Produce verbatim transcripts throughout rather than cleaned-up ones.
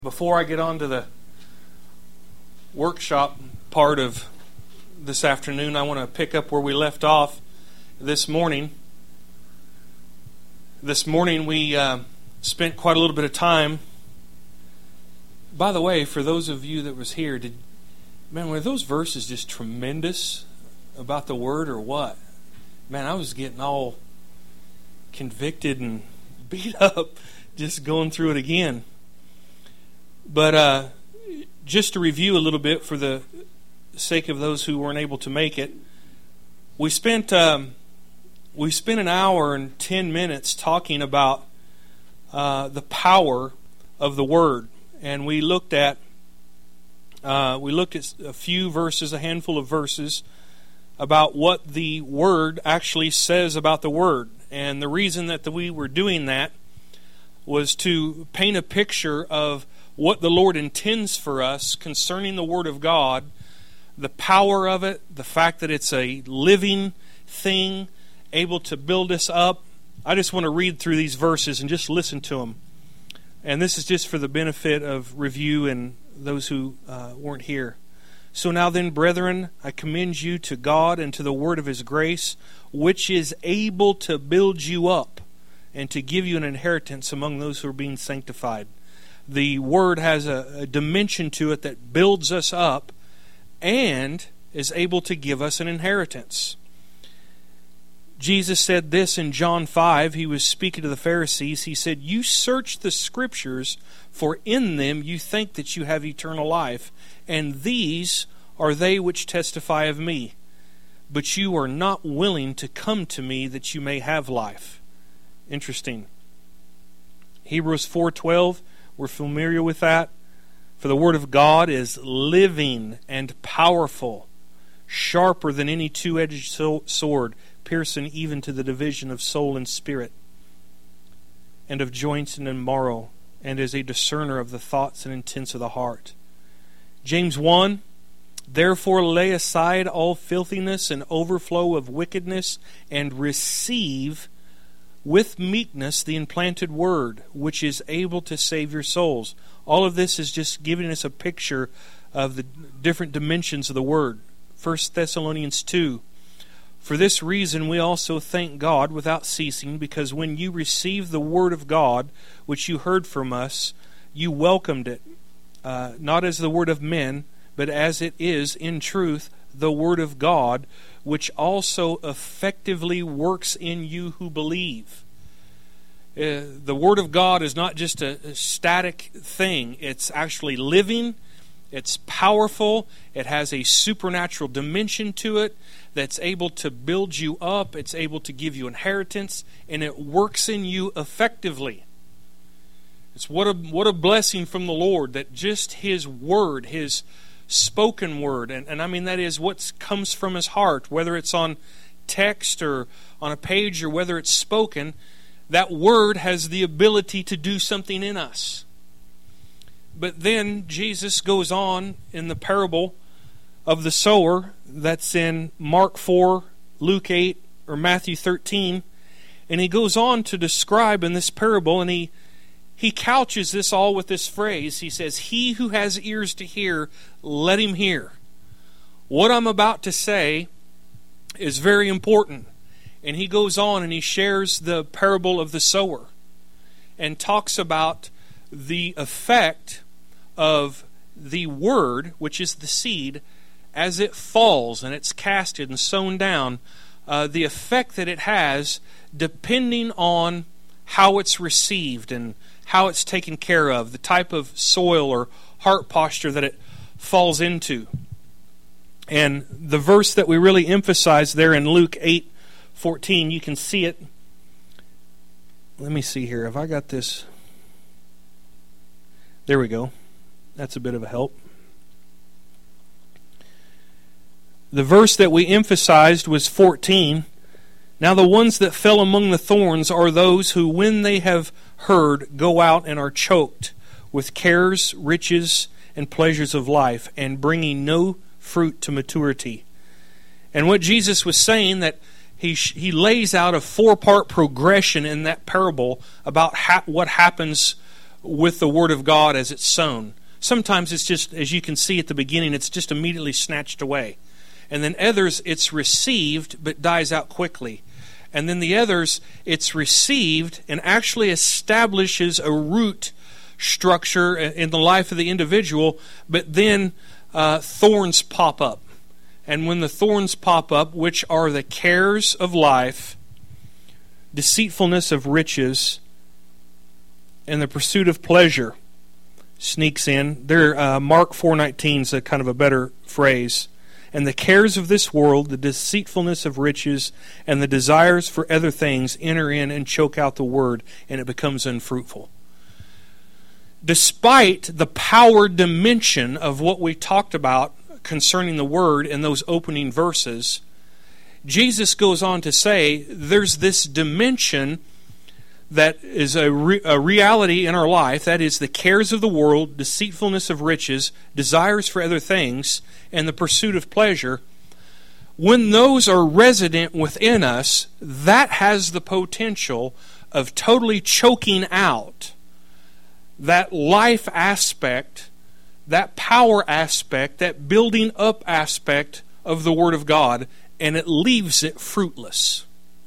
Before I get on to the workshop part of this afternoon, I want to pick up where we left off this morning. This morning we uh, spent quite a little bit of time. By the way, for those of you that was here, did man, were those verses just tremendous about the Word or what? Man, I was getting all convicted and beat up just going through it again. But uh, just to review a little bit for the sake of those who weren't able to make it, we spent um, we spent an hour and ten minutes talking about uh, the power of the Word, and we looked at uh, we looked at a few verses, a handful of verses about what the Word actually says about the Word, and the reason that the, we were doing that was to paint a picture of what the Lord intends for us concerning the Word of God, the power of it, the fact that it's a living thing, able to build us up. I just want to read through these verses and just listen to them. And this is just for the benefit of review and those who uh, weren't here. So now then, brethren, I commend you to God and to the word of His grace, which is able to build you up and to give you an inheritance among those who are being sanctified. The Word has a, a dimension to it that builds us up and is able to give us an inheritance. Jesus said this in John five. He was speaking to the Pharisees. He said, "You search the Scriptures, for in them you think that you have eternal life, and these are they which testify of me. But you are not willing to come to me that you may have life." Interesting. Hebrews four twelve. We're familiar with that. For the Word of God is living and powerful, sharper than any two-edged sword, piercing even to the division of soul and spirit, and of joints and of marrow, and is a discerner of the thoughts and intents of the heart. James one, therefore lay aside all filthiness and overflow of wickedness, and receive with meekness the implanted word, which is able to save your souls. All of this is just giving us a picture of the different dimensions of the word. First Thessalonians two, for this reason we also thank God without ceasing, because when you received the word of God, which you heard from us, you welcomed it, uh, not as the word of men, but as it is in truth the word of God, which also effectively works in you who believe. Uh, the Word of God is not just a, a static thing. It's actually living. It's powerful. It has a supernatural dimension to it that's able to build you up. It's able to give you inheritance, and it works in you effectively. It's what a what a blessing from the Lord that just His Word, His spoken word, and, and I mean that is what comes from His heart, whether it's on text or on a page or whether it's spoken, that word has the ability to do something in us. But then Jesus goes on in the parable of the sower that's in Mark four, Luke eight, or Matthew thirteen, and he goes on to describe in this parable, and he He couches this all with this phrase. He says, "He who has ears to hear, let him hear." What I'm about to say is very important. And he goes on and he shares the parable of the sower and talks about the effect of the word, which is the seed, as it falls and it's casted and sown down, uh, the effect that it has depending on how it's received and how it's taken care of, the type of soil or heart posture that it falls into. And the verse that we really emphasize there in Luke eight fourteen, you can see it. Let me see here. Have I got this? There we go. That's a bit of a help. The verse that we emphasized was fourteen. Now the ones that fell among the thorns are those who, when they have heard, go out and are choked with cares, riches, and pleasures of life, and bringing no fruit to maturity. And what Jesus was saying, that he he lays out a four-part progression in that parable about ha- what happens with the Word of God as it's sown. Sometimes it's just, as you can see at the beginning, it's just immediately snatched away. And then others, it's received but dies out quickly. And then the others, it's received and actually establishes a root structure in the life of the individual, but then uh, thorns pop up. And when the thorns pop up, which are the cares of life, deceitfulness of riches, and the pursuit of pleasure sneaks in. There, uh, Mark four nineteen is a kind of a better phrase. And the cares of this world, the deceitfulness of riches, and the desires for other things enter in and choke out the word, and it becomes unfruitful. Despite the power dimension of what we talked about concerning the word in those opening verses, Jesus goes on to say there's this dimension that is a, re- a reality in our life, that is the cares of the world, deceitfulness of riches, desires for other things, and the pursuit of pleasure. When those are resident within us, that has the potential of totally choking out that life aspect, that power aspect, that building up aspect of the Word of God, and it leaves it fruitless.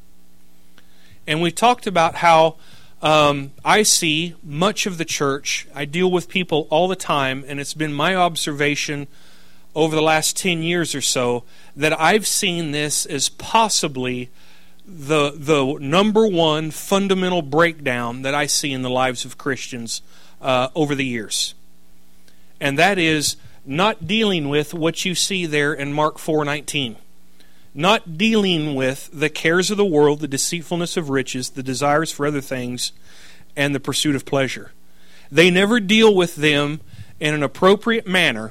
And we talked about how um, I see much of the church, I deal with people all the time, and it's been my observation over the last ten years or so that I've seen this as possibly the, the number one fundamental breakdown that I see in the lives of Christians uh, over the years. And that is not dealing with what you see there in Mark four nineteen. Not dealing with the cares of the world, the deceitfulness of riches, the desires for other things, and the pursuit of pleasure. They never deal with them in an appropriate manner.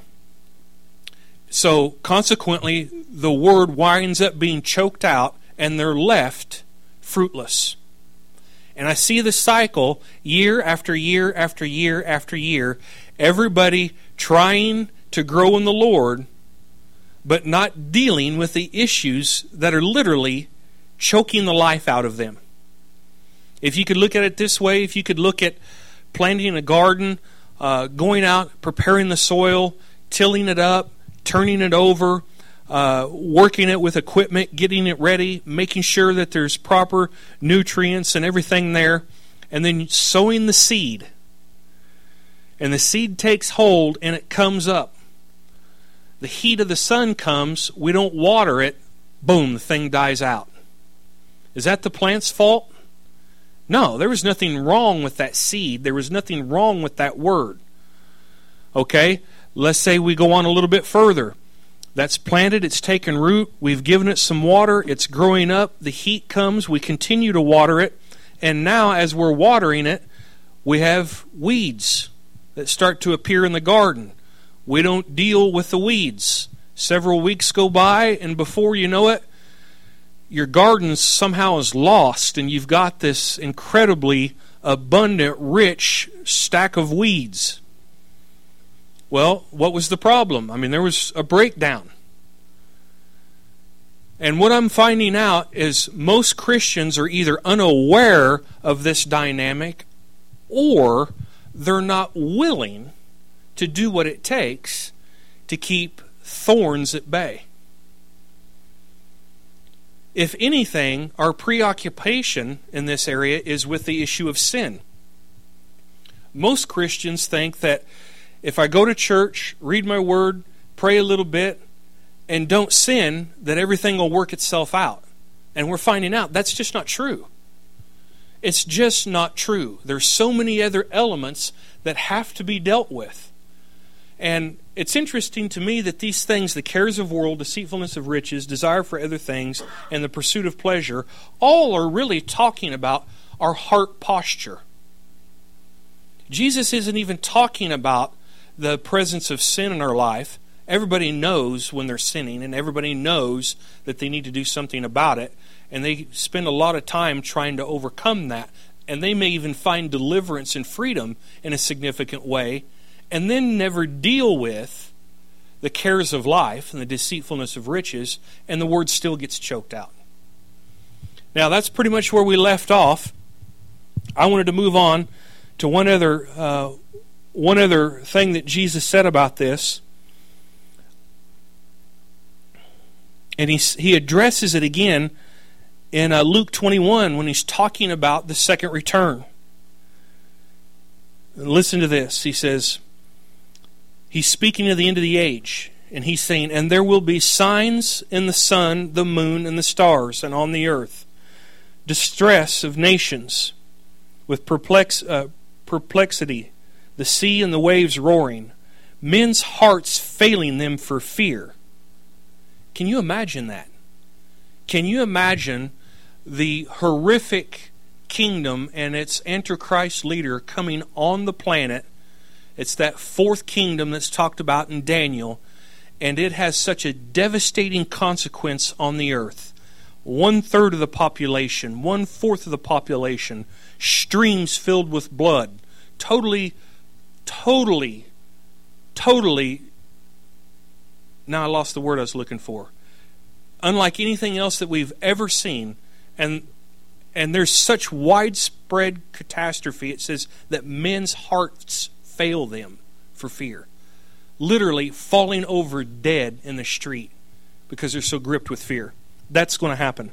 So, consequently, the word winds up being choked out, and they're left fruitless. And I see the cycle year after year after year after year. Everybody trying to grow in the Lord, but not dealing with the issues that are literally choking the life out of them. If you could look at it this way, if you could look at planting a garden, uh, going out, preparing the soil, tilling it up, turning it over, uh, working it with equipment, getting it ready, making sure that there's proper nutrients and everything there, and then sowing the seed. And the seed takes hold and it comes up. The heat of the sun comes, we don't water it, boom, the thing dies out. Is that the plant's fault? No, there was nothing wrong with that seed. There was nothing wrong with that word. Okay, let's say we go on a little bit further. That's planted, it's taken root, we've given it some water, it's growing up, the heat comes, we continue to water it, and now as we're watering it, we have weeds that start to appear in the garden. We don't deal with the weeds. Several weeks go by, and before you know it, your garden somehow is lost, and you've got this incredibly abundant, rich stack of weeds. Well, what was the problem? I mean, there was a breakdown. And what I'm finding out is most Christians are either unaware of this dynamic, or they're not willing to do what it takes to keep thorns at bay. If anything, our preoccupation in this area is with the issue of sin. Most Christians think that if I go to church, read my word, pray a little bit, and don't sin, that everything will work itself out. And we're finding out that's just not true. It's just not true. There's so many other elements that have to be dealt with. And it's interesting to me that these things, the cares of world, deceitfulness of riches, desire for other things, and the pursuit of pleasure, all are really talking about our heart posture. Jesus isn't even talking about the presence of sin in our life. Everybody knows when they're sinning, and everybody knows that they need to do something about it, and they spend a lot of time trying to overcome that, and they may even find deliverance and freedom in a significant way, and then never deal with the cares of life and the deceitfulness of riches, and the word still gets choked out. Now, that's pretty much where we left off. I wanted to move on to one other uh, one other thing that Jesus said about this, and he he addresses it again in uh, Luke twenty-one when he's talking about the second return. Listen to this. He says, he's speaking of the end of the age, and he's saying, and there will be signs in the sun, the moon, and the stars, and on the earth, distress of nations, with perplex, uh, perplexity, the sea and the waves roaring, men's hearts failing them for fear. Can you imagine that? Can you imagine the horrific kingdom and its Antichrist leader coming on the planet? It's that fourth kingdom that's talked about in Daniel, and it has such a devastating consequence on the earth. One third of the population, one fourth of the population, streams filled with blood, totally, totally, totally, now I lost the word I was looking for, unlike anything else that we've ever seen. And and there's such widespread catastrophe, it says that men's hearts fail them for fear. Literally falling over dead in the street because they're so gripped with fear. That's going to happen.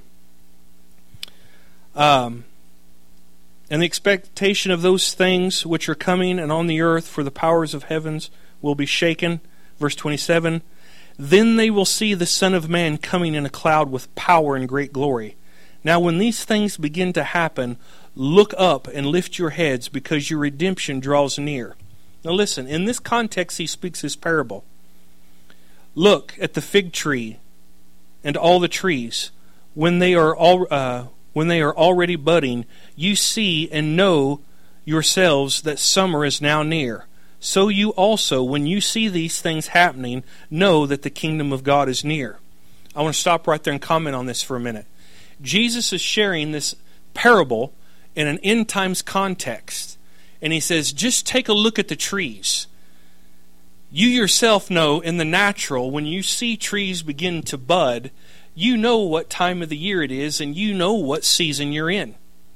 Um, and the expectation of those things which are coming and on the earth, for the powers of heavens will be shaken. Verse twenty-seven, then they will see the Son of Man coming in a cloud with power and great glory. Now when these things begin to happen, look up and lift your heads, because your redemption draws near. Now listen, in this context he speaks this parable. Look at the fig tree and all the trees. When they are all, uh, when they are already budding, you see and know yourselves that summer is now near. So you also, when you see these things happening, know that the kingdom of God is near. I want to stop right there and comment on this for a minute. Jesus is sharing this parable in an end times context. And he says, just take a look at the trees. You yourself know in the natural, when you see trees begin to bud, you know what time of the year it is, and you know what season you're in.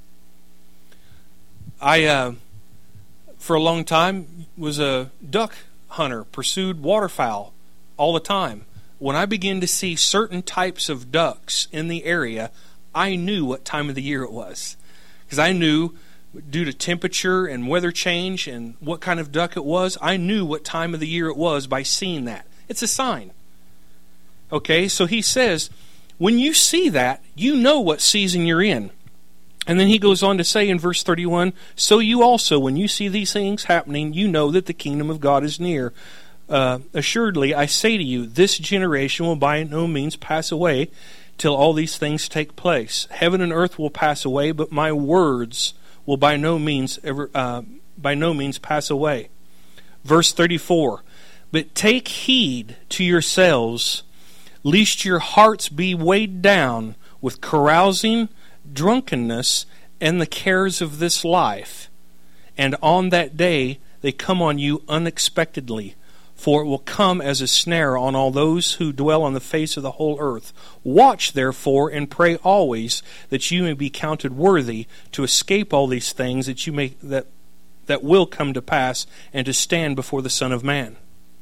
I, uh, for a long time, was a duck hunter, pursued waterfowl all the time. When I began to see certain types of ducks in the area, I knew what time of the year it was. Because I knew, due to temperature and weather change and what kind of duck it was, I knew what time of the year it was by seeing that. It's a sign. Okay, so he says, when you see that, you know what season you're in. And then he goes on to say in verse thirty-one, so you also, when you see these things happening, you know that the kingdom of God is near. Uh, assuredly, I say to you, this generation will by no means pass away till all these things take place. Heaven and earth will pass away, but my words will by no means ever, uh, by no means pass away. Verse thirty-four, but take heed to yourselves, lest your hearts be weighed down with carousing, drunkenness, and the cares of this life. And on that day they come on you unexpectedly, for it will come as a snare on all those who dwell on the face of the whole earth. Watch therefore and pray always, that you may be counted worthy to escape all these things that you may that that will come to pass, and to stand before the Son of Man.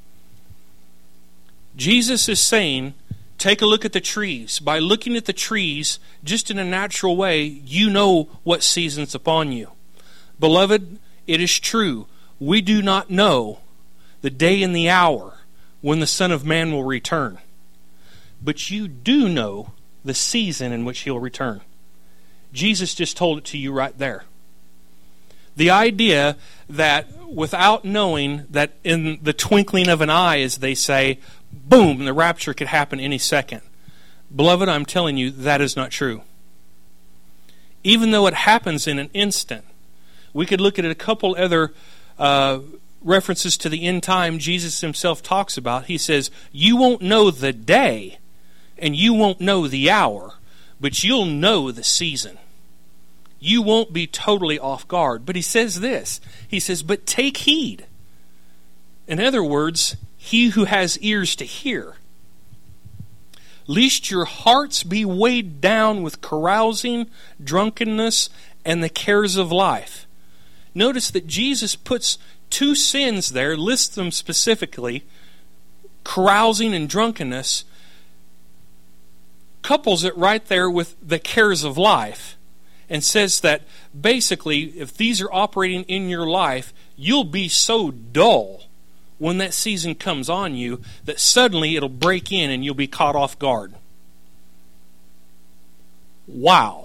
Jesus is saying, take a look at the trees. By looking at the trees, just in a natural way, you know what season's upon you. Beloved, it is true. We do not know the day and the hour when the Son of Man will return. But you do know the season in which he'll return. Jesus just told it to you right there. The idea that without knowing that in the twinkling of an eye, as they say, boom, the rapture could happen any second. Beloved, I'm telling you, that is not true. Even though it happens in an instant, we could look at a couple other uh, references to the end time Jesus himself talks about. He says, you won't know the day and you won't know the hour, but you'll know the season. You won't be totally off guard. But he says this. He says, but take heed. In other words, he who has ears to hear, lest your hearts be weighed down with carousing, drunkenness, and the cares of life. notice that Jesus puts two sins there, lists them specifically, carousing and drunkenness, couples it right there with the cares of life, and says that basically, if these are operating in your life, you'll be so dull when that season comes on you that suddenly it'll break in and you'll be caught off guard. Wow.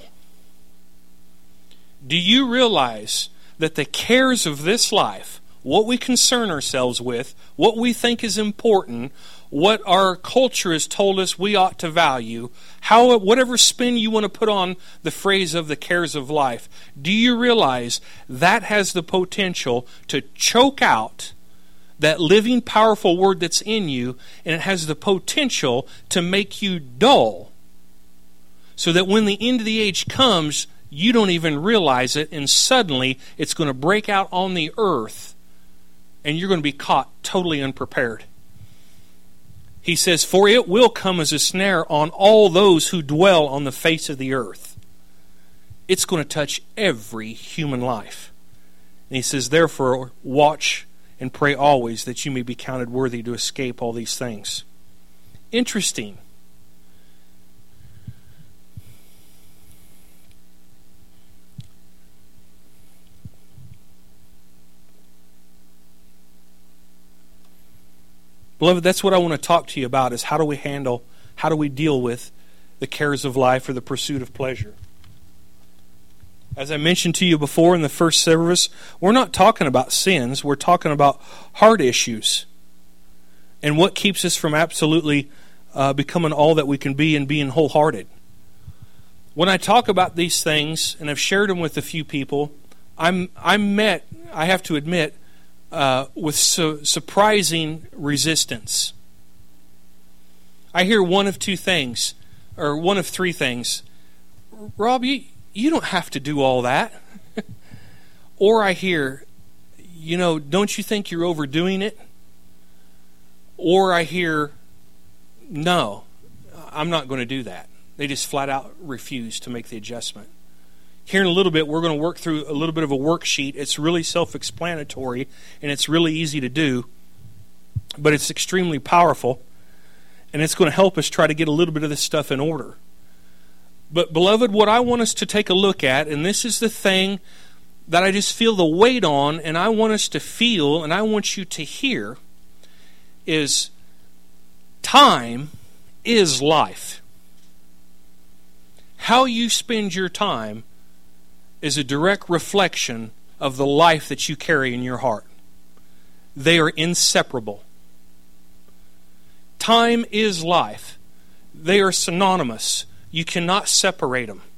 Do you realize that the cares of this life, what we concern ourselves with, what we think is important, what our culture has told us we ought to value, how whatever spin you want to put on the phrase of the cares of life, do you realize that has the potential to choke out that living, powerful word that's in you, and it has the potential to make you dull, so that when the end of the age comes, you don't even realize it, and suddenly it's going to break out on the earth, and you're going to be caught totally unprepared. He says, for it will come as a snare on all those who dwell on the face of the earth. It's going to touch every human life. And he says, therefore, watch and pray always that you may be counted worthy to escape all these things. Interesting. Beloved, that's what I want to talk to you about, is how do we handle, how do we deal with the cares of life or the pursuit of pleasure. As I mentioned to you before in the first service, we're not talking about sins, we're talking about heart issues and what keeps us from absolutely uh, becoming all that we can be and being wholehearted. When I talk about these things, and I've shared them with a few people, I'm I'm met, I have to admit, Uh, with su- surprising resistance. I hear one of two things, or one of three things. Rob, you, you don't have to do all that. Or I hear, you know, don't you think you're overdoing it? Or I hear, no, I'm not going to do that. They just flat out refuse to make the adjustment. Here in a little bit, we're going to work through a little bit of a worksheet. It's really self-explanatory, and it's really easy to do, but it's extremely powerful, and it's going to help us try to get a little bit of this stuff in order. But, beloved, what I want us to take a look at, and this is the thing that I just feel the weight on, and I want us to feel, and I want you to hear, is time is life. How you spend your time is a direct reflection of the life that you carry in your heart. They are inseparable. Time is life. They are synonymous. You cannot separate them.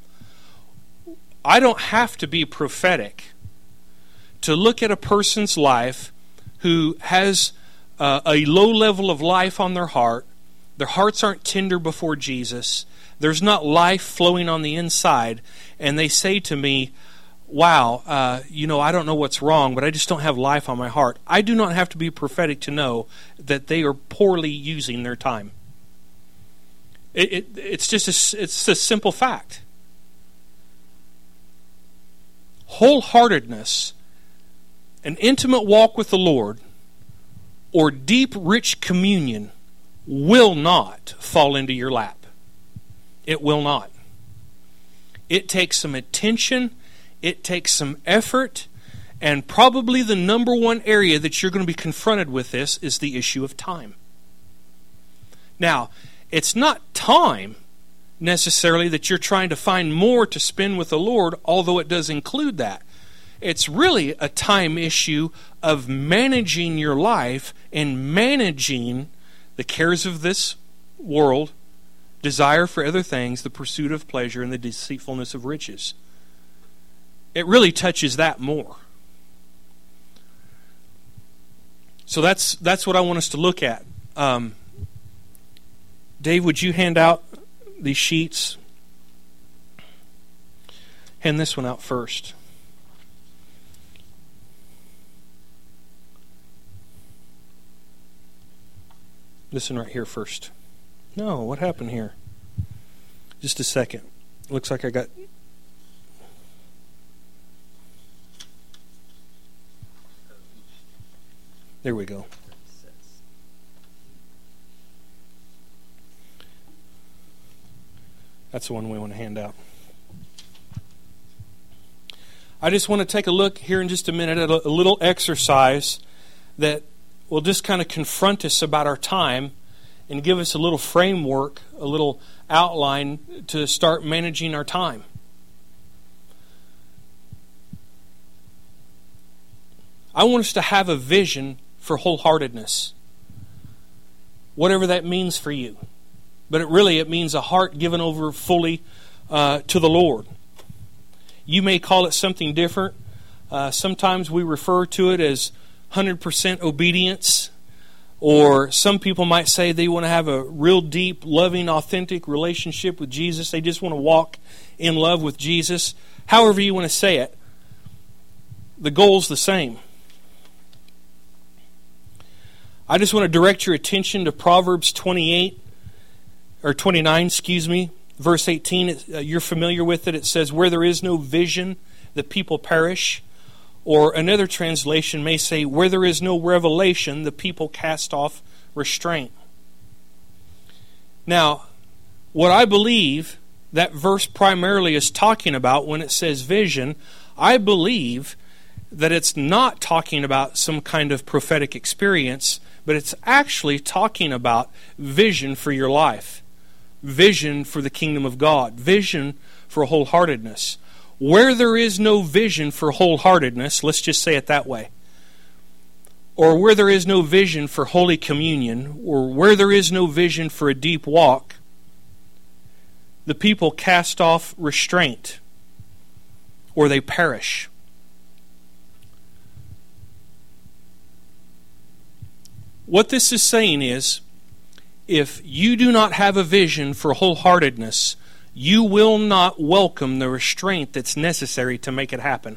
I don't have to be prophetic to look at a person's life who has uh, a low level of life on their heart. Their hearts aren't tender before Jesus. There's not life flowing on the inside, and they say to me, wow, uh, you know, I don't know what's wrong, but I just don't have life on my heart. I do not have to be prophetic to know that they are poorly using their time. It, it, it's just a, it's a simple fact. Wholeheartedness, an intimate walk with the Lord, or deep, rich communion will not fall into your lap. It will not. It takes some attention, it takes some effort, and probably the number one area that you're going to be confronted with this is the issue of time. Now, it's not time necessarily that you're trying to find more to spend with the Lord, although it does include that. It's really a time issue of managing your life and managing the cares of this world, desire for other things, the pursuit of pleasure, and the deceitfulness of riches. It really touches that more. So that's that's what I want us to look at. Um, Dave, would you hand out these sheets? Hand this one out first. This one right here first. No, what happened here? Just a second. Looks like I got... There we go. That's the one we want to hand out. I just want to take a look here in just a minute at a, a little exercise that will just kind of confront us about our time and give us a little framework, a little outline to start managing our time. I want us to have a vision for wholeheartedness, whatever that means for you. But it really, it means a heart given over fully uh, to the Lord. You may call it something different. Uh, sometimes we refer to it as one hundred percent obedience. Or some people might say they want to have a real deep, loving, authentic relationship with Jesus. They just want to walk in love with Jesus. However you want to say it, the goal's the same. I just want to direct your attention to Proverbs twenty-eight, or twenty-nine, excuse me, verse eighteen. It, uh, you're familiar with it. It says, where there is no vision, the people perish. Or another translation may say, where there is no revelation, the people cast off restraint. Now, what I believe that verse primarily is talking about when it says vision, I believe that it's not talking about some kind of prophetic experience, but it's actually talking about vision for your life, vision for the kingdom of God, vision for wholeheartedness. Where there is no vision for wholeheartedness, let's just say it that way, or where there is no vision for Holy Communion, or where there is no vision for a deep walk, the people cast off restraint, or they perish. What this is saying is, if you do not have a vision for wholeheartedness, you will not welcome the restraint that's necessary to make it happen.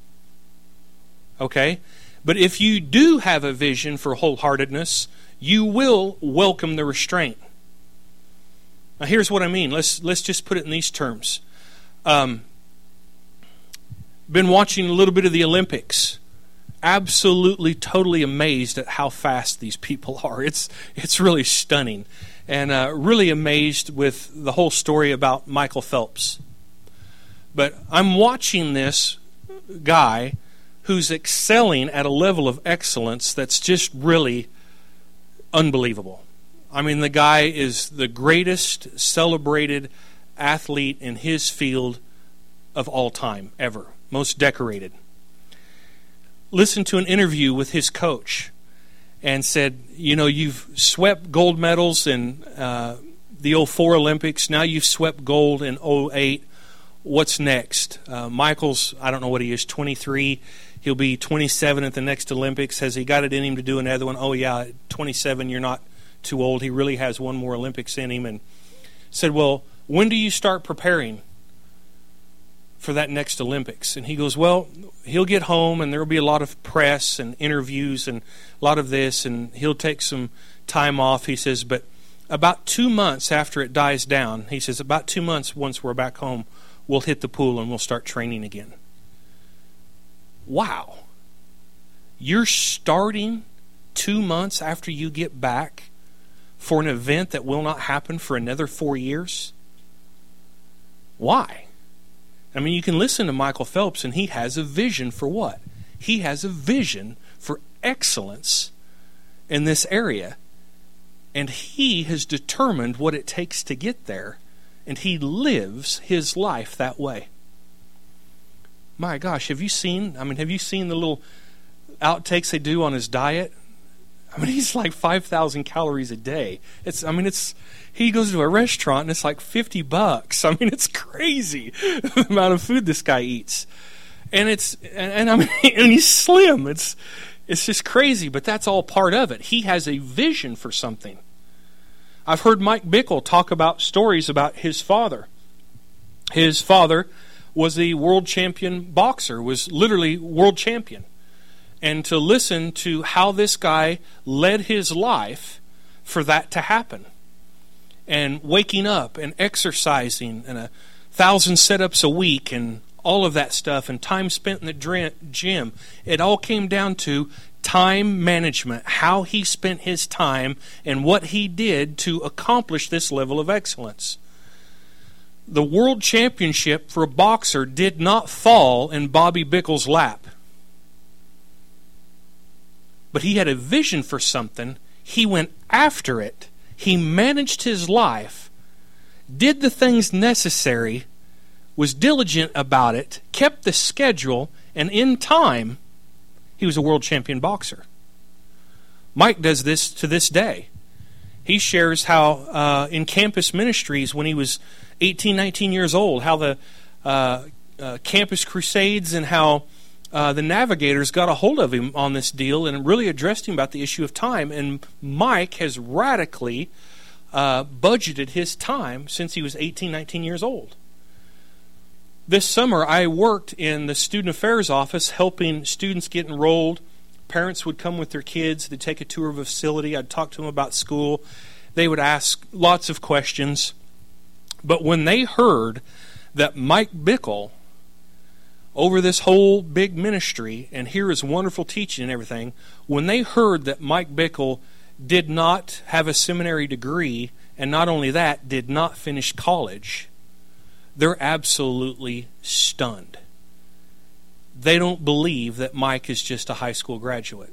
Okay? But if you do have a vision for wholeheartedness, you will welcome the restraint. Now here's what I mean. Let's let's just put it in these terms. Um, been watching a little bit of the Olympics. Absolutely, totally amazed at how fast these people are. It's it's really stunning. And uh, really amazed with the whole story about Michael Phelps. But I'm watching this guy who's excelling at a level of excellence that's just really unbelievable. I mean, the guy is the greatest celebrated athlete in his field of all time, ever. Most decorated. Listened to an interview with his coach and said, you know, you've swept gold medals in uh, the oh four Olympics. Now you've swept gold in oh eight. What's next? Uh, Michael's, I don't know what he is, twenty-three. He'll be twenty-seven at the next Olympics. Has he got it in him to do another one? Oh, yeah, at twenty-seven, you're not too old. He really has one more Olympics in him. And said, well, when do you start preparing for that next Olympics? And he goes, well, he'll get home and there will be a lot of press and interviews and a lot of this, and he'll take some time off. He says, but about two months after it dies down, he says, about two months once we're back home, we'll hit the pool and we'll start training again. Wow. You're starting two months after you get back for an event that will not happen for another four years? Why? I mean, you can listen to Michael Phelps, and he has a vision for what? He has a vision for excellence in this area. And he has determined what it takes to get there. And he lives his life that way. My gosh, have you seen, I mean, have you seen the little outtakes they do on his diet? I mean, he's like five thousand calories a day. It's, I mean, it's, he goes to a restaurant and it's like fifty bucks. I mean, it's crazy the amount of food this guy eats. And it's, and, and I mean, and he's slim. It's, it's just crazy, but that's all part of it. He has a vision for something. I've heard Mike Bickle talk about stories about his father. His father was a world champion boxer, was literally world champion. And to listen to how this guy led his life for that to happen. And waking up and exercising and a thousand sit-ups a week and all of that stuff and time spent in the gym. It all came down to time management, how he spent his time, and what he did to accomplish this level of excellence. The world championship for a boxer did not fall in Bobby Bickle's lap. But he had a vision for something. He went after it. He managed his life, did the things necessary, was diligent about it, kept the schedule, and in time, he was a world champion boxer. Mike does this to this day. He shares how uh, in campus ministries, when he was eighteen, nineteen years old, how the uh, uh, campus crusades and how uh, the Navigators got a hold of him on this deal and really addressed him about the issue of time. And Mike has radically uh, budgeted his time since he was eighteen, nineteen years old. This summer, I worked in the student affairs office helping students get enrolled. Parents would come with their kids. They'd take a tour of a facility. I'd talk to them about school. They would ask lots of questions. But when they heard that Mike Bickle, over this whole big ministry, and hear his wonderful teaching and everything, when they heard that Mike Bickle did not have a seminary degree, and not only that, did not finish college, they're absolutely stunned. They don't believe that Mike is just a high school graduate.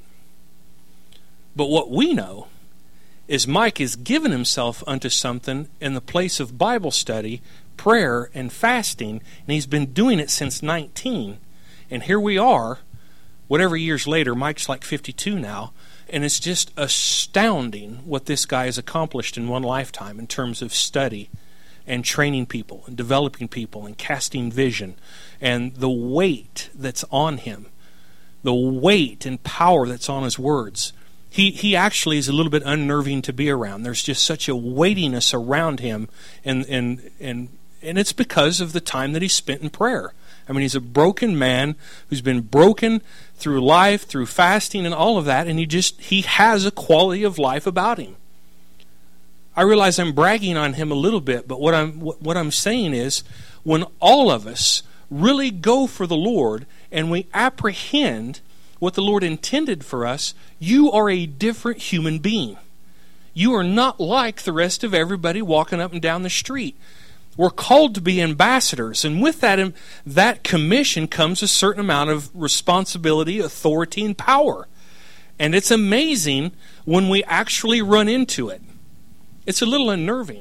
But what we know is Mike has given himself unto something in the place of Bible study, prayer, and fasting, and he's been doing it since nineteen. And here we are, whatever years later, Mike's like fifty-two now, and it's just astounding what this guy has accomplished in one lifetime in terms of study and training people and developing people and casting vision, and the weight that's on him, the weight and power that's on his words. He he actually is a little bit unnerving to be around. There's just such a weightiness around him, and and and and it's because of the time that he spent in prayer. I mean, he's a broken man who's been broken through life, through fasting and all of that, and he just he has a quality of life about him. I realize I'm bragging on him a little bit, but what I'm what I'm saying is, when all of us really go for the Lord and we apprehend what the Lord intended for us, you are a different human being. You are not like the rest of everybody walking up and down the street. We're called to be ambassadors, and with that that commission comes a certain amount of responsibility, authority, and power. And it's amazing when we actually run into it. It's a little unnerving.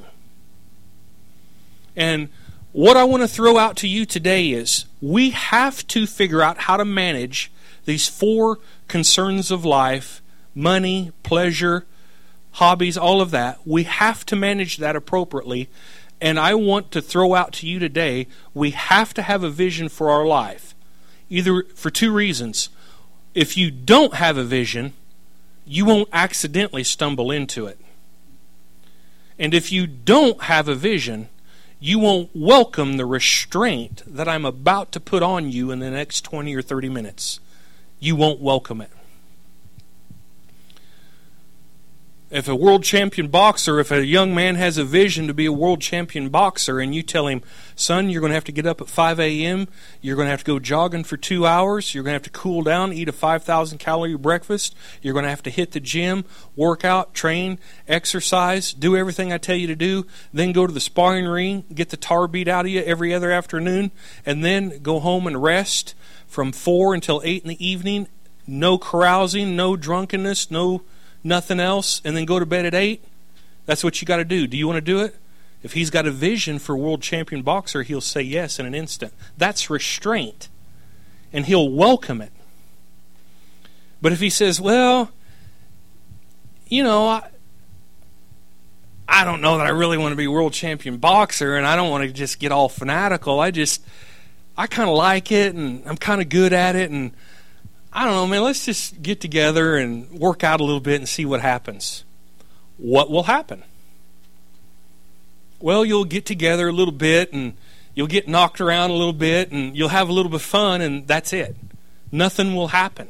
And what I want to throw out to you today is we have to figure out how to manage these four concerns of life: money, pleasure, hobbies, all of that. We have to manage that appropriately. And I want to throw out to you today, we have to have a vision for our life. Either for two reasons. If you don't have a vision, you won't accidentally stumble into it. And if you don't have a vision, you won't welcome the restraint that I'm about to put on you in the next twenty or thirty minutes. You won't welcome it. If a world champion boxer, if a young man has a vision to be a world champion boxer, and you tell him, son, you're going to have to get up at five a.m., you're going to have to go jogging for two hours, you're going to have to cool down, eat a five thousand calorie breakfast, you're going to have to hit the gym, work out, train, exercise, do everything I tell you to do, then go to the sparring ring, get the tar beat out of you every other afternoon, and then go home and rest from four until eight in the evening, no carousing, no drunkenness, no nothing else, and then go to bed at eight. That's what you got to do. Do you want to do it? If he's got a vision for world champion boxer, he'll say yes in an instant. That's restraint, and he'll welcome it. But if he says, well, you know, I, I don't know that I really want to be a world champion boxer, and I don't want to just get all fanatical. I just, I kind of like it, and I'm kind of good at it, and I don't know, man, let's just get together and work out a little bit and see what happens. What will happen? Well, you'll get together a little bit and you'll get knocked around a little bit and you'll have a little bit of fun, and that's it. Nothing will happen.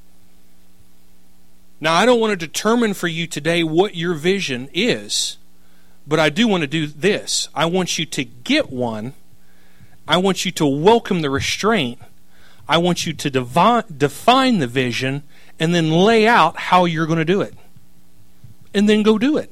Now, I don't want to determine for you today what your vision is, but I do want to do this. I want you to get one. I want you to welcome the restraint. I want you to devi- define the vision, and then lay out how you're going to do it. And then go do it.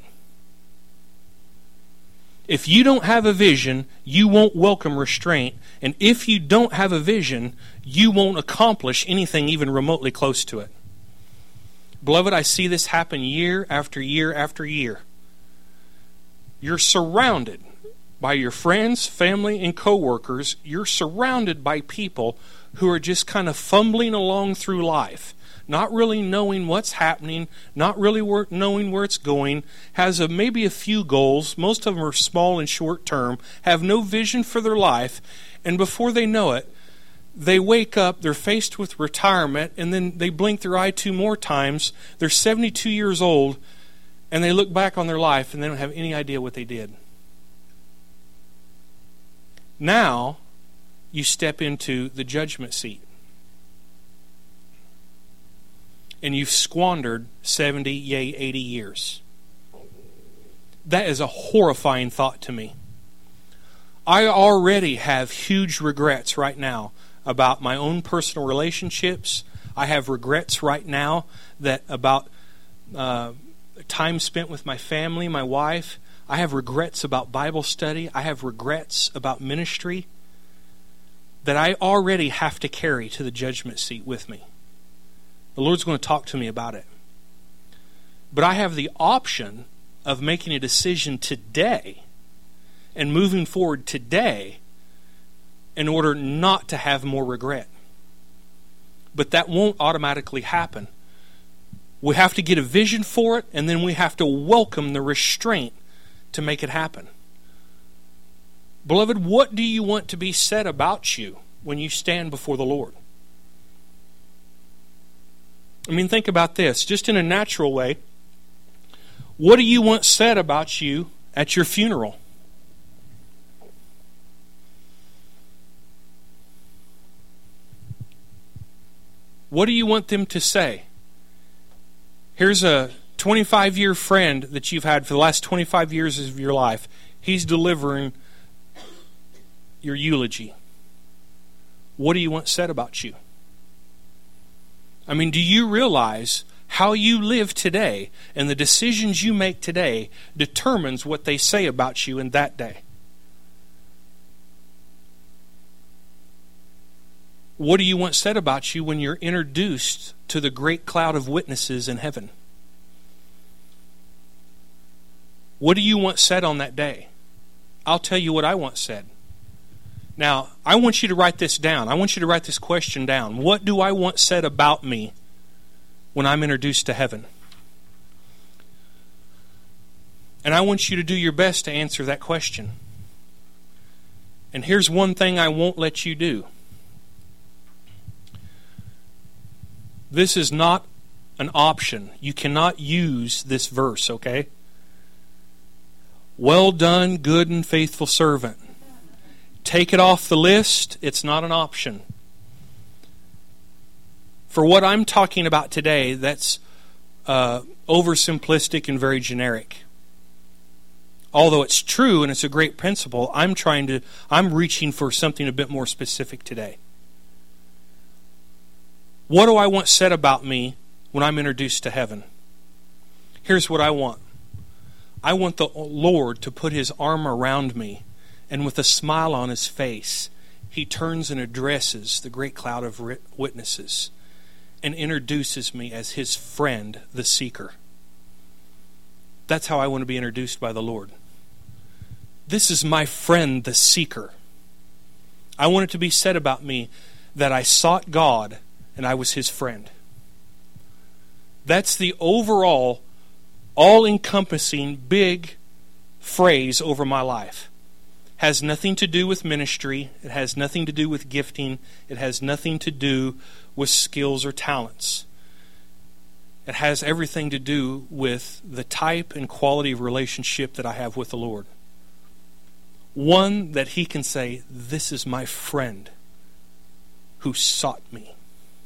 If you don't have a vision, you won't welcome restraint. And if you don't have a vision, you won't accomplish anything even remotely close to it. Beloved, I see this happen year after year after year. You're surrounded by your friends, family, and coworkers. You're surrounded by people who are just kind of fumbling along through life, not really knowing what's happening, not really wor- knowing where it's going, has a, maybe a few goals. Most of them are small and short term, have no vision for their life, and before they know it, they wake up, they're faced with retirement, and then they blink their eye two more times. They're seventy-two years old, and they look back on their life, and they don't have any idea what they did. Now, you step into the judgment seat. And you've squandered seventy, yea, eighty years. That is a horrifying thought to me. I already have huge regrets right now about my own personal relationships. I have regrets right now that about uh, time spent with my family, my wife. I have regrets about Bible study. I have regrets about ministry that I already have to carry to the judgment seat with me. The Lord's going to talk to me about it. But I have the option of making a decision today and moving forward today in order not to have more regret. But that won't automatically happen. We have to get a vision for it, and then we have to welcome the restraint to make it happen. Beloved, what do you want to be said about you when you stand before the Lord? I mean, think about this, just in a natural way. What do you want said about you at your funeral? What do you want them to say? Here's a twenty-five-year friend that you've had for the last twenty-five years of your life. He's delivering your eulogy. What do you want said about you? I mean, do you realize how you live today and the decisions you make today determines what they say about you in that day? What do you want said about you when you're introduced to the great cloud of witnesses in heaven? What do you want said on that day? I'll tell you what I want said. Now, I want you to write this down. I want you to write this question down. What do I want said about me when I'm introduced to heaven? And I want you to do your best to answer that question. And here's one thing I won't let you do. This is not an option. You cannot use this verse, okay? Well done, good and faithful servant. Take it off the list. It's not an option. For what I'm talking about today, that's uh, oversimplistic and very generic. Although it's true and it's a great principle, I'm trying to, I'm reaching for something a bit more specific today. What do I want said about me when I'm introduced to heaven? Here's what I want. I want the Lord to put His arm around me, and with a smile on His face, He turns and addresses the great cloud of witnesses and introduces me as His friend, the seeker. That's how I want to be introduced by the Lord. This is my friend, the seeker. I want it to be said about me that I sought God and I was His friend. That's the overall, all-encompassing, big phrase over my life. Has nothing to do with ministry. It has nothing to do with gifting. It has nothing to do with skills or talents. It has everything to do with the type and quality of relationship that I have with the Lord. One that He can say, this is my friend who sought me.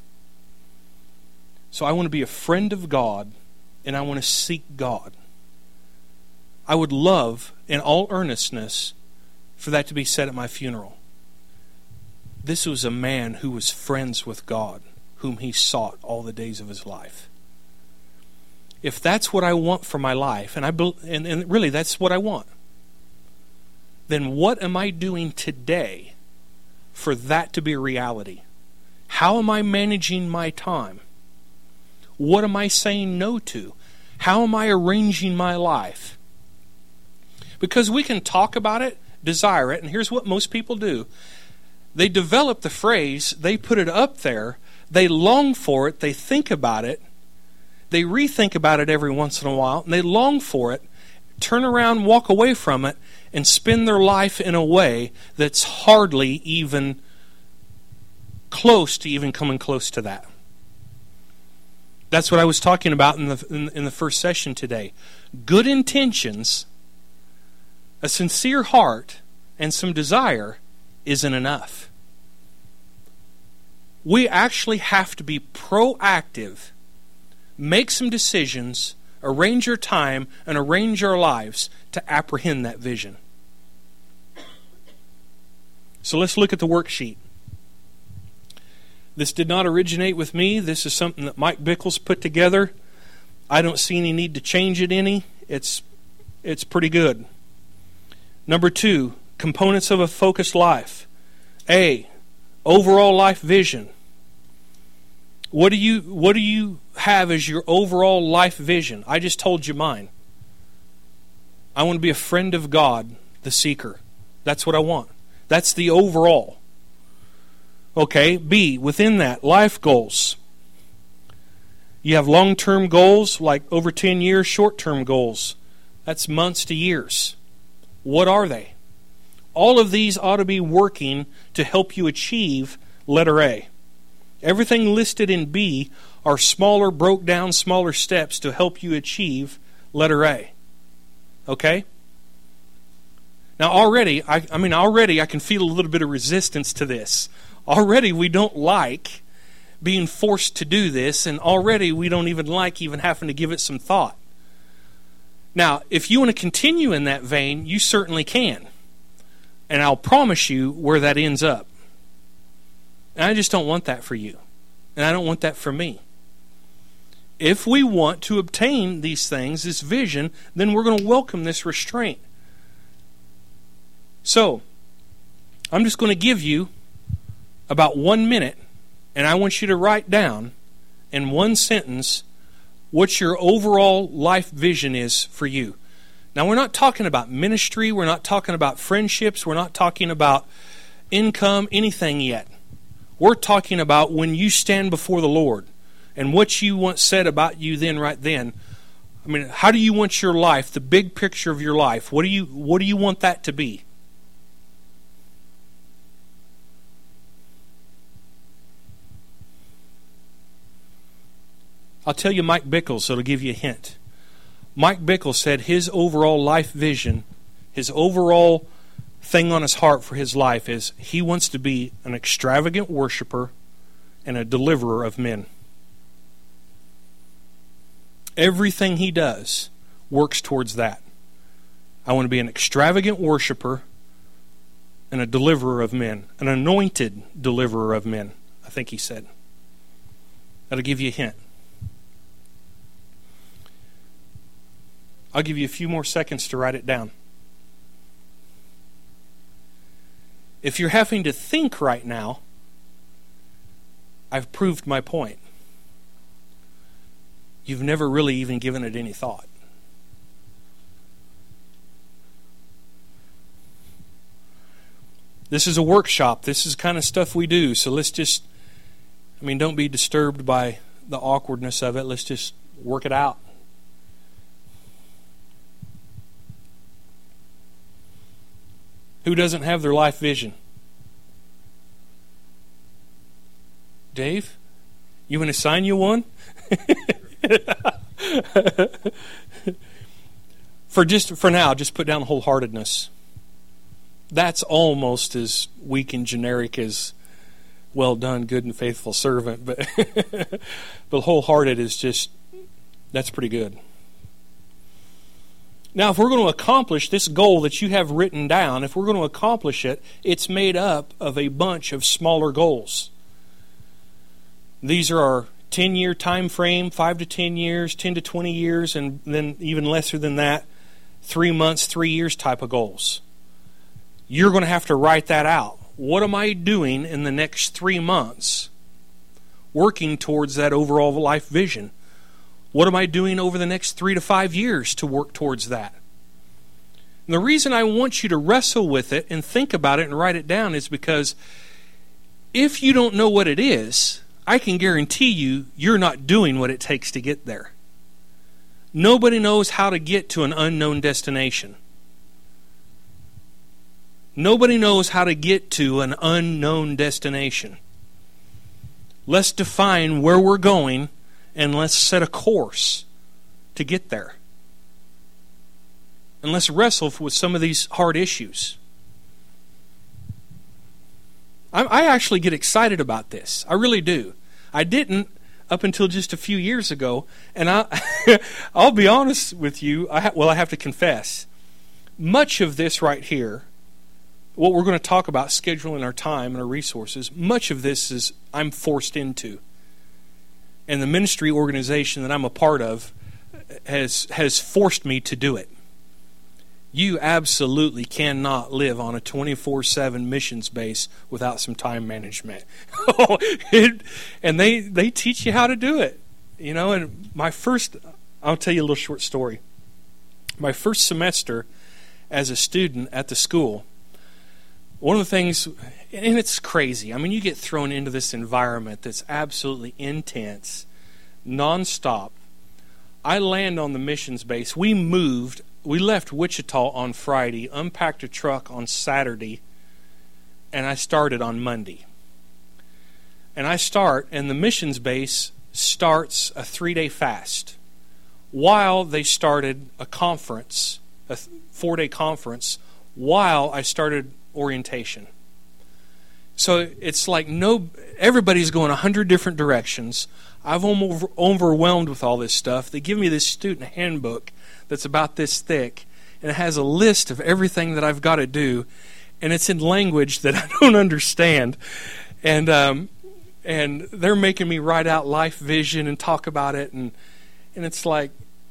So I want to be a friend of God, and I want to seek God. I would love, in all earnestness, for that to be said at my funeral. This was a man who was friends with God. whom he sought all the days of his life. If that's what I want for my life, and I and, and really that's what I want, then what am I doing today for that to be a reality? How am I managing my time? What am I saying no to? How am I arranging my life? Because we can talk about it, desire it, and here's what most people do. They develop the phrase, they put it up there, they long for it, they think about it, they rethink about it every once in a while, and they long for it, turn around, walk away from it, and spend their life in a way that's hardly even close to even coming close to that. That's what I was talking about in the in, in the first session today. Good intentions, a sincere heart, and some desire isn't enough. We actually have to be proactive, make some decisions, arrange our time, and arrange our lives to apprehend that vision. So let's look at the worksheet. This did not originate with me. This is something that Mike Bickles put together. I don't see any need to change it any. It's, it's pretty good. Number two, components of a focused life. A, overall life vision. What do you what do you have as your overall life vision? I just told you mine. I want to be a friend of God, the seeker. That's what I want. That's the overall. Okay, B, within that, life goals. You have long-term goals, like over ten years, short-term goals. That's months to years. What are they? All of these ought to be working to help you achieve letter A. Everything listed in B are smaller, broke down, smaller steps to help you achieve letter A. Okay? Now already, I, I mean already I can feel a little bit of resistance to this. Already we don't like being forced to do this, and already we don't even like even having to give it some thought. Now, if you want to continue in that vein, you certainly can. And I'll promise you where that ends up. And I just don't want that for you. And I don't want that for me. If we want to obtain these things, this vision, then we're going to welcome this restraint. So, I'm just going to give you about one minute, and I want you to write down in one sentence what your overall life vision is for you. Now, we're not talking about ministry, we're not talking about friendships, we're not talking about income, anything yet. We're talking about when you stand before the Lord and what you want said about you then, right then. I mean, how do you want your life, the big picture of your life, what do you what do you want that to be? I'll tell you Mike Bickles, so it'll give you a hint. Mike Bickles said his overall life vision, his overall thing on his heart for his life is he wants to be an extravagant worshiper and a deliverer of men. Everything he does works towards that. I want to be an extravagant worshiper and a deliverer of men, an anointed deliverer of men, I think he said. That'll give you a hint. I'll give you a few more seconds to write it down. If you're having to think right now, I've proved my point. You've never really even given it any thought. This is a workshop. This is the kind of stuff we do. So let's just, I mean, don't be disturbed by the awkwardness of it. Let's just work it out. Who doesn't have their life vision? Dave, you want to sign you one? for just for now, just put down wholeheartedness. That's almost as weak and generic as well done, good and faithful servant, but but wholehearted is just, that's pretty good. Now, if we're going to accomplish this goal that you have written down, if we're going to accomplish it, it's made up of a bunch of smaller goals. These are our ten-year time frame, five to ten years, ten to twenty years, and then even lesser than that, three months, three years type of goals. You're going to have to write that out. What am I doing in the next three months working towards that overall life vision? What am I doing over the next three to five years to work towards that? And the reason I want you to wrestle with it and think about it and write it down is because if you don't know what it is, I can guarantee you you're not doing what it takes to get there. Nobody knows how to get to an unknown destination. Nobody knows how to get to an unknown destination. Let's define where we're going and let's set a course to get there. And let's wrestle with some of these hard issues. I, I actually get excited about this. I really do. I didn't up until just a few years ago. And I, I'll be honest with you. I ha- well, I have to confess. Much of this right here, what we're going to talk about, scheduling our time and our resources, much of this is I'm forced into. And the ministry organization that I'm a part of has has forced me to do it. You absolutely cannot live on a twenty-four seven missions base without some time management. And they, they teach you how to do it. You know, and my first, I'll tell you a little short story. My first semester as a student at the school, one of the things, and it's crazy. I mean, you get thrown into this environment that's absolutely intense, nonstop. I land on the missions base. We moved, we left Wichita on Friday, unpacked a truck on Saturday, and I started on Monday. And I start, and the missions base starts a three-day fast while they started a conference, a four-day conference, while I started orientation. So it's like no, everybody's going a hundred different directions. I've over, overwhelmed with all this stuff. They give me this student handbook that's about this thick, and it has a list of everything that I've got to do, and it's in language that I don't understand. And um, and they're making me write out life vision and talk about it, and and it's like,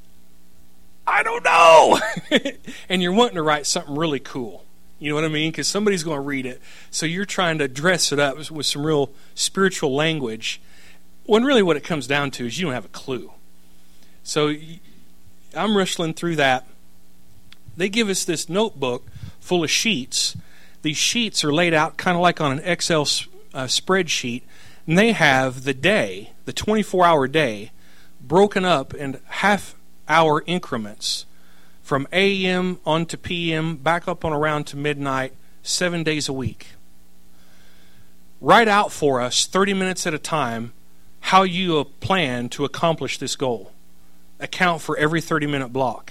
I don't know. And you're wanting to write something really cool. You know what I mean? Because somebody's going to read it. So you're trying to dress it up with some real spiritual language, when really what it comes down to is you don't have a clue. So I'm wrestling through that. They give us this notebook full of sheets. These sheets are laid out kind of like on an Excel uh, spreadsheet, and they have the day, the twenty-four hour day, broken up in half-hour increments from A M on to P M, back up on around to midnight, seven days a week. Write out for us, thirty minutes at a time, how you plan to accomplish this goal. Account for every thirty-minute block.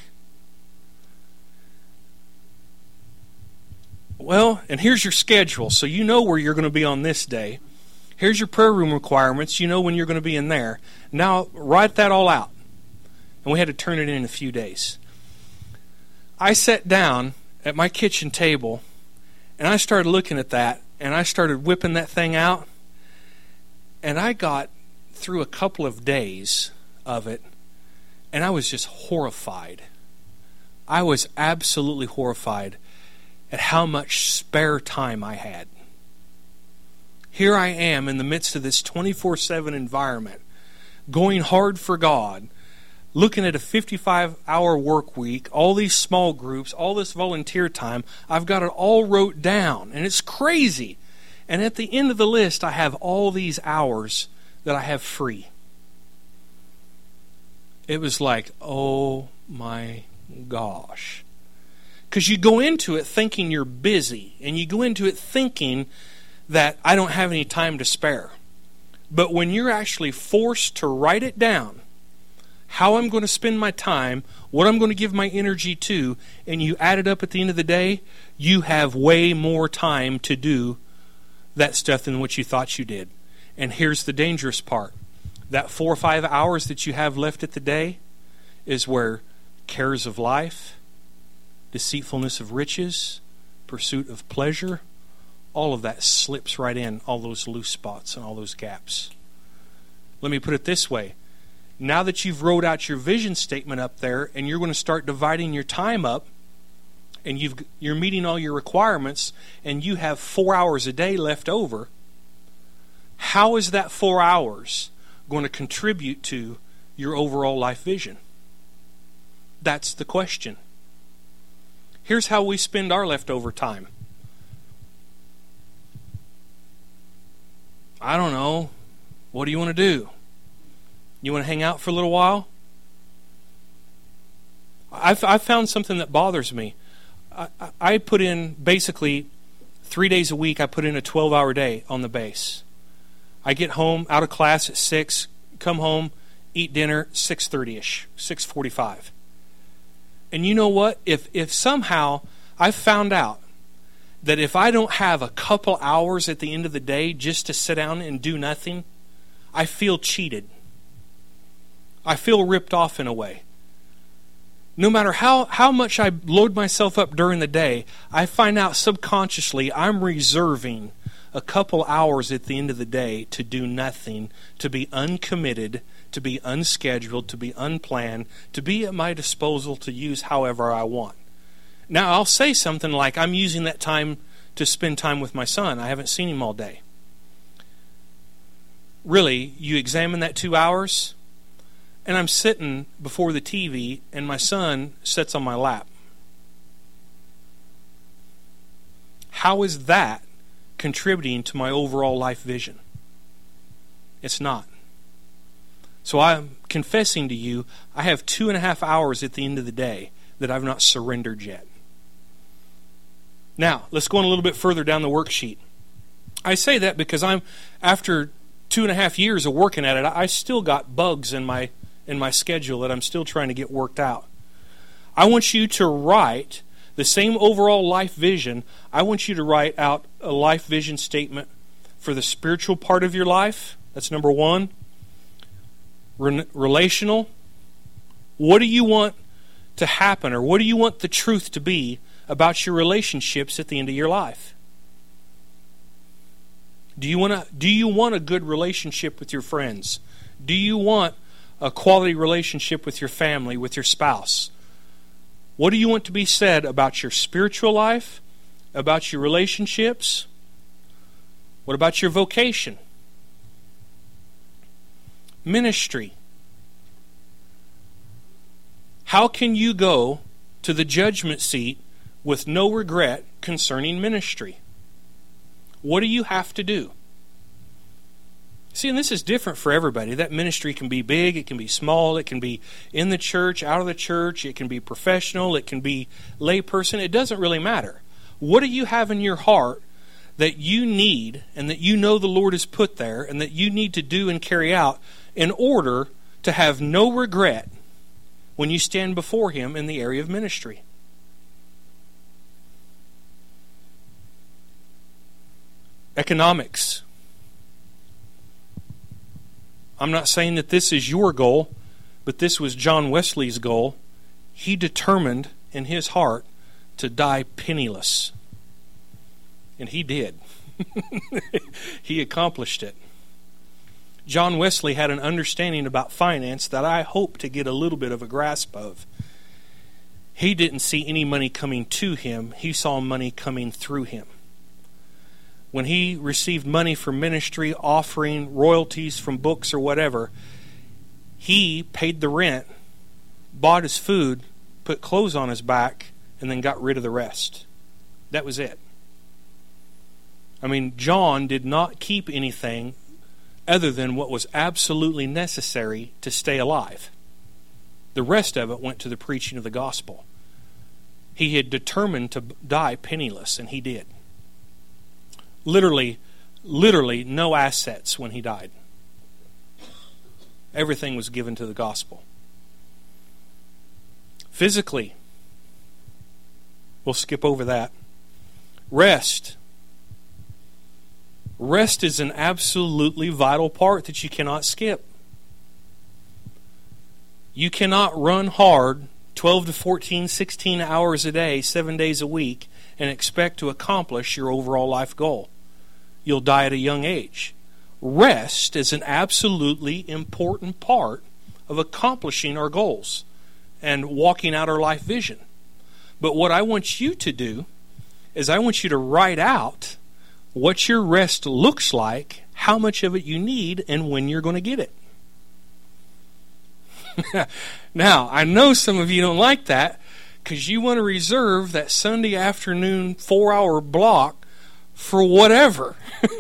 Well, and here's your schedule, so you know where you're going to be on this day. Here's your prayer room requirements. You know when you're going to be in there. Now, write that all out. And we had to turn it in in a few days. I sat down at my kitchen table, and I started looking at that, and I started whipping that thing out, and I got through a couple of days of it, and I was just horrified. I was absolutely horrified at how much spare time I had. Here I am in the midst of this twenty-four seven environment, going hard for God, looking at a fifty-five hour work week, all these small groups, all this volunteer time. I've got it all wrote down, and it's crazy. And at the end of the list, I have all these hours that I have free. It was like, oh my gosh. Because you go into it thinking you're busy, and you go into it thinking that I don't have any time to spare. But when you're actually forced to write it down, how I'm going to spend my time, what I'm going to give my energy to, and you add it up at the end of the day, you have way more time to do that stuff than what you thought you did. And here's the dangerous part. That four or five hours that you have left at the day is where cares of life, deceitfulness of riches, pursuit of pleasure, all of that slips right in, all those loose spots and all those gaps. Let me put it this way. Now that you've wrote out your vision statement up there and you're going to start dividing your time up and you've, you're meeting all your requirements and you have four hours a day left over, how is that four hours going to contribute to your overall life vision? That's the question. Here's how we spend our leftover time. I don't know. What do you want to do? You want to hang out for a little while? I've, I've found something that bothers me. I, I put in basically three days a week, I put in a twelve-hour day on the base. I get home, out of class at six, come home, eat dinner, six thirty-ish, six forty-five. And you know what? If, if somehow I've found out that if I don't have a couple hours at the end of the day just to sit down and do nothing, I feel cheated. I feel ripped off in a way. No matter how, how much I load myself up during the day, I find out subconsciously I'm reserving a couple hours at the end of the day to do nothing, to be uncommitted, to be unscheduled, to be unplanned, to be at my disposal to use however I want. Now, I'll say something like, I'm using that time to spend time with my son. I haven't seen him all day. Really, you examine that two hours, and I'm sitting before the T V, and my son sits on my lap. How is that contributing to my overall life vision? It's not. So I'm confessing to you, I have two and a half hours at the end of the day that I've not surrendered yet. Now, let's go on a little bit further down the worksheet. I say that because I'm, after two and a half years of working at it, I still got bugs in my in my schedule that I'm still trying to get worked out. I want you to write the same overall life vision. I want you to write out a life vision statement for the spiritual part of your life. That's number one. Re- relational. What do you want to happen, or what do you want the truth to be about your relationships at the end of your life? Do you want to do you want a good relationship with your friends? Do you want a quality relationship with your family, with your spouse? What do you want to be said about your spiritual life, about your relationships? What about your vocation? Ministry. How can you go to the judgment seat with no regret concerning ministry? What do you have to do? See, and this is different for everybody. That ministry can be big, it can be small, it can be in the church, out of the church, it can be professional, it can be layperson. It doesn't really matter. What do you have in your heart that you need and that you know the Lord has put there and that you need to do and carry out in order to have no regret when you stand before Him in the area of ministry? Economics. I'm not saying that this is your goal, but this was John Wesley's goal. He determined in his heart to die penniless. And he did. He accomplished it. John Wesley had an understanding about finance that I hope to get a little bit of a grasp of. He didn't see any money coming to him. He saw money coming through him. When he received money for ministry, offering, royalties from books or whatever, he paid the rent, bought his food, put clothes on his back, and then got rid of the rest. That was it. I mean, John did not keep anything other than what was absolutely necessary to stay alive. The rest of it went to the preaching of the gospel. He had determined to die penniless, and he did. Literally, literally no assets when he died. Everything was given to the gospel. Physically, we'll skip over that. Rest. Rest is an absolutely vital part that you cannot skip. You cannot run hard twelve to fourteen, sixteen hours a day, seven days a week, and expect to accomplish your overall life goal. You'll die at a young age. rest is an absolutely important part of accomplishing our goals and walking out our life vision. But what I want you to do is I want you to write out what your rest looks like, how much of it you need, and when you're going to get it. Now, I know some of you don't like that because you want to reserve that Sunday afternoon four-hour block for whatever.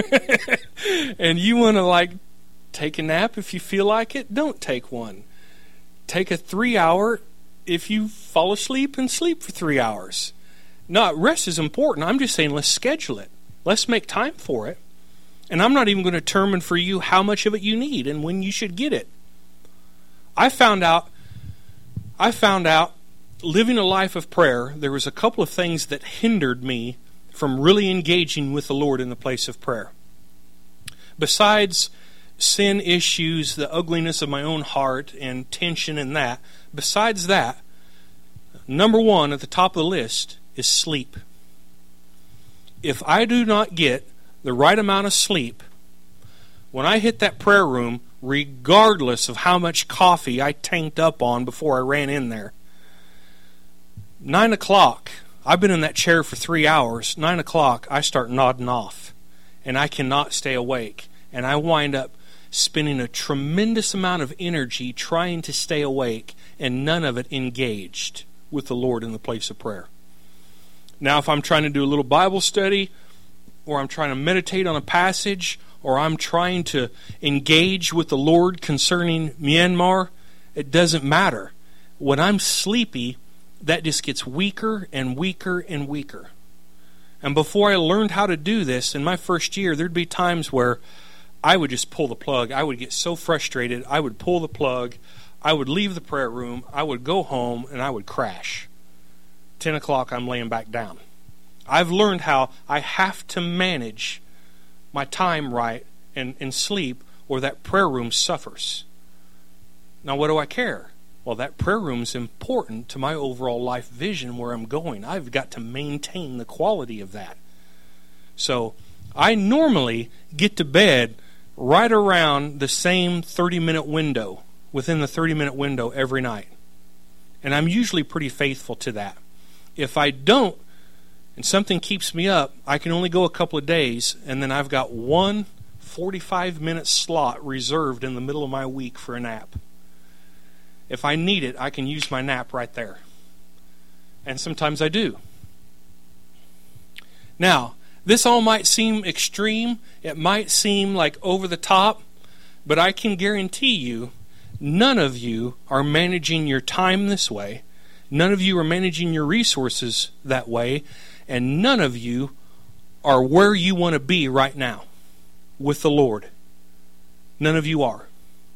And you want to, like, take a nap if you feel like it. Don't take one. Take a three-hour if you fall asleep and sleep for three hours. No, rest is important. I'm just saying let's schedule it. Let's make time for it. And I'm not even going to determine for you how much of it you need and when you should get it. I found out, I found out living a life of prayer, there was a couple of things that hindered me from really engaging with the Lord in the place of prayer. Besides sin issues, the ugliness of my own heart and tension in that, besides that, number one at the top of the list is sleep. If I do not get the right amount of sleep, when I hit that prayer room, regardless of how much coffee I tanked up on before I ran in there, nine o'clock, I've been in that chair for three hours, nine o'clock, I start nodding off, and I cannot stay awake, and I wind up spending a tremendous amount of energy trying to stay awake, and none of it engaged with the Lord in the place of prayer. Now, if I'm trying to do a little Bible study, or I'm trying to meditate on a passage, or I'm trying to engage with the Lord concerning Myanmar, it doesn't matter. When I'm sleepy, that just gets weaker and weaker and weaker. And before I learned how to do this, in my first year, there'd be times where I would just pull the plug. I would get so frustrated, I would pull the plug, I would leave the prayer room, I would go home, and I would crash. ten o'clock, I'm laying back down. I've learned how I have to manage my time right and, and sleep, or that prayer room suffers. Now, what do I care? Well, that prayer room is important to my overall life vision where I'm going. I've got to maintain the quality of that. So, I normally get to bed right around the same thirty-minute window, within the thirty-minute window every night. And I'm usually pretty faithful to that. If I don't, and something keeps me up, I can only go a couple of days, and then I've got one forty-five minute slot reserved in the middle of my week for a nap. If I need it, I can use my nap right there. And sometimes I do. Now, this all might seem extreme, it might seem like over the top, but I can guarantee you, none of you are managing your time this way, none of you are managing your resources that way, and none of you are where you want to be right now with the Lord. None of you are.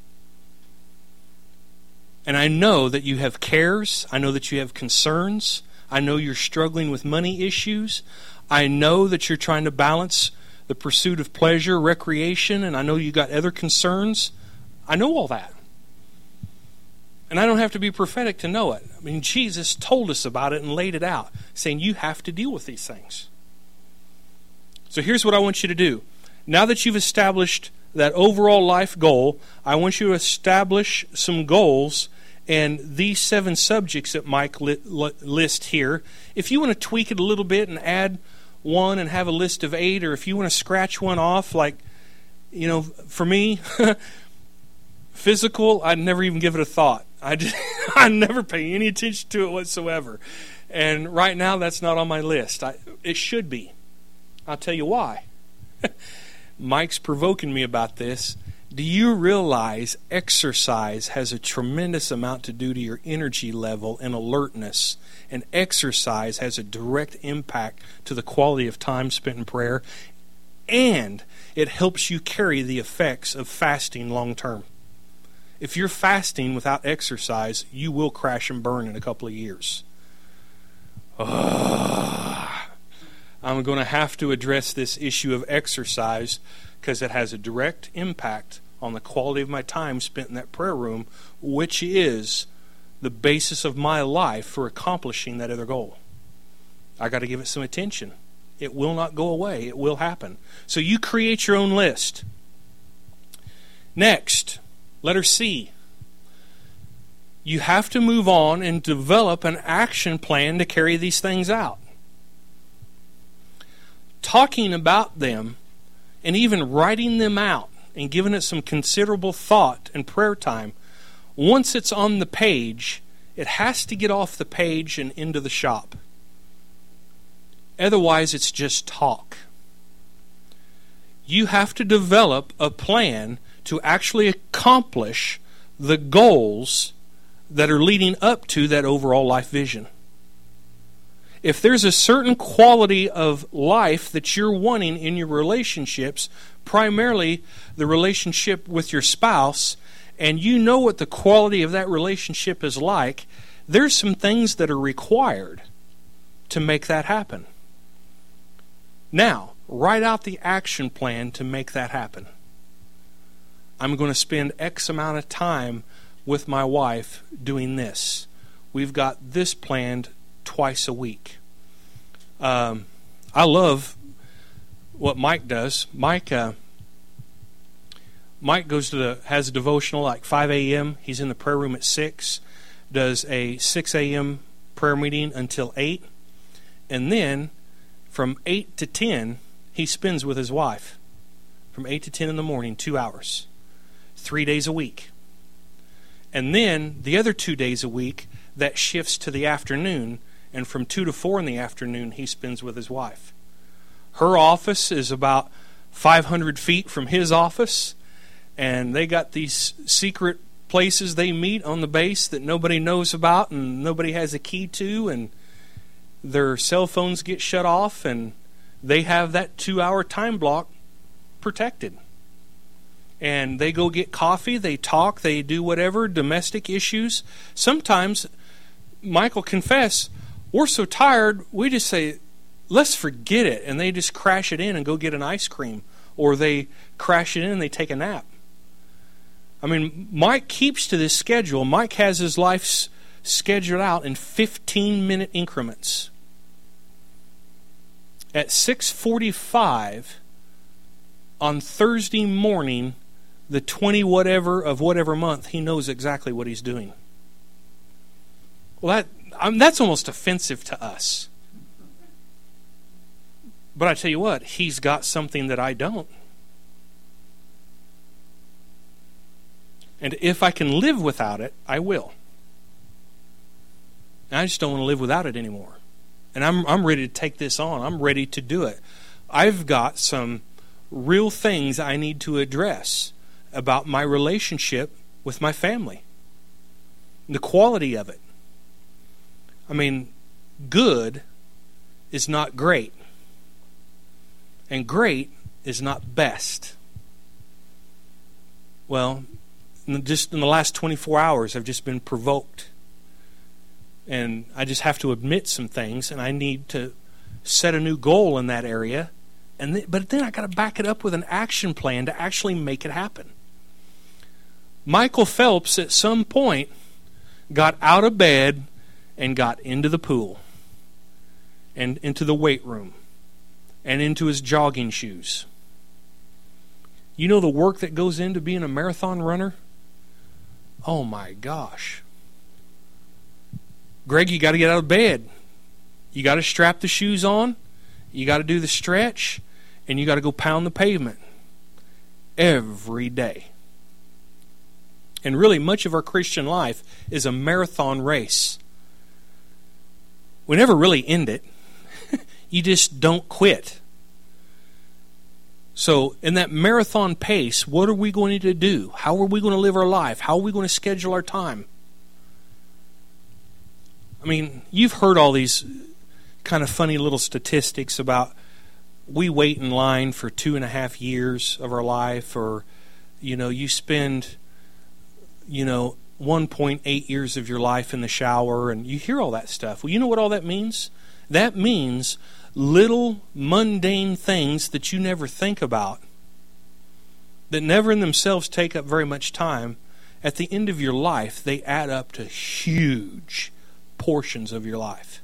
And I know that you have cares. I know that you have concerns. I know you're struggling with money issues. I know that you're trying to balance the pursuit of pleasure, recreation, and I know you got other concerns. I know all that. And I don't have to be prophetic to know it. I mean, Jesus told us about it and laid it out, saying you have to deal with these things. So here's what I want you to do. Now that you've established that overall life goal, I want you to establish some goals, and these seven subjects that Mike li- li- lists here, if you want to tweak it a little bit and add one and have a list of eight, or if you want to scratch one off, like, you know, for me, physical, I'd never even give it a thought. I just, I never pay any attention to it whatsoever. And right now, that's not on my list. I, it should be. I'll tell you why. Mike's provoking me about this. Do you realize exercise has a tremendous amount to do to your energy level and alertness? And exercise has a direct impact to the quality of time spent in prayer. And it helps you carry the effects of fasting long term. If you're fasting without exercise, you will crash and burn in a couple of years. Ugh. I'm going to have to address this issue of exercise because it has a direct impact on the quality of my time spent in that prayer room, which is the basis of my life for accomplishing that other goal. I got to give it some attention. It will not go away. It will happen. So you create your own list. Next, letter C. You have to move on and develop an action plan to carry these things out. Talking about them and even writing them out and giving it some considerable thought and prayer time, once it's on the page, it has to get off the page and into the shop. Otherwise, it's just talk. You have to develop a plan to actually accomplish the goals that are leading up to that overall life vision. If there's a certain quality of life that you're wanting in your relationships, primarily the relationship with your spouse, and you know what the quality of that relationship is like, there's some things that are required to make that happen. Now, write out the action plan to make that happen. I'm going to spend X amount of time with my wife doing this. We've got this planned twice a week. Um, I love what Mike does. Mike, uh, Mike goes to the has a devotional like five a.m. He's in the prayer room at six. Does a six a.m. prayer meeting until eight, and then from eight to ten he spends with his wife. From eight to ten in the morning, two hours, three days a week. And then the other two days a week, that shifts to the afternoon, and from two to four in the afternoon, he spends with his wife. Her office is about five hundred feet from his office, and they got these secret places they meet on the base that nobody knows about and nobody has a key to, and their cell phones get shut off, and they have that two-hour time block protected. And they go get coffee, they talk, they do whatever, domestic issues. Sometimes, Mike will confess, we're so tired, we just say, let's forget it. And they just crash it in and go get an ice cream. Or they crash it in and they take a nap. I mean, Mike keeps to this schedule. Mike has his life s- scheduled out in fifteen-minute increments. At six forty-five on Thursday morning, the twenty whatever of whatever month, he knows exactly what he's doing. Well, that I mean, that's almost offensive to us. But I tell you what, he's got something that I don't. And if I can live without it, I will. And I just don't want to live without it anymore. And I'm I'm ready to take this on. I'm ready to do it. I've got some real things I need to address about my relationship with my family. The quality of it. I mean, good is not great. And great is not best. Well, just in the last twenty-four hours, I've just been provoked. And I just have to admit some things, and I need to set a new goal in that area. And th- but then I got to back it up with an action plan to actually make it happen. Michael Phelps at some point got out of bed and got into the pool and into the weight room and into his jogging shoes. You know the work that goes into being a marathon runner? Oh my gosh. Greg, you got to get out of bed. You got to strap the shoes on. You got to do the stretch. And you got to go pound the pavement. Every day. And really, much of our Christian life is a marathon race. We never really end it. You just don't quit. So, in that marathon pace, what are we going to do? How are we going to live our life? How are we going to schedule our time? I mean, you've heard all these kind of funny little statistics about we wait in line for two and a half years of our life, or, you know, you spend, you know, one point eight years of your life in the shower, and you hear all that stuff. Well, you know what all that means? That means little mundane things that you never think about, that never in themselves take up very much time. At the end of your life, they add up to huge portions of your life.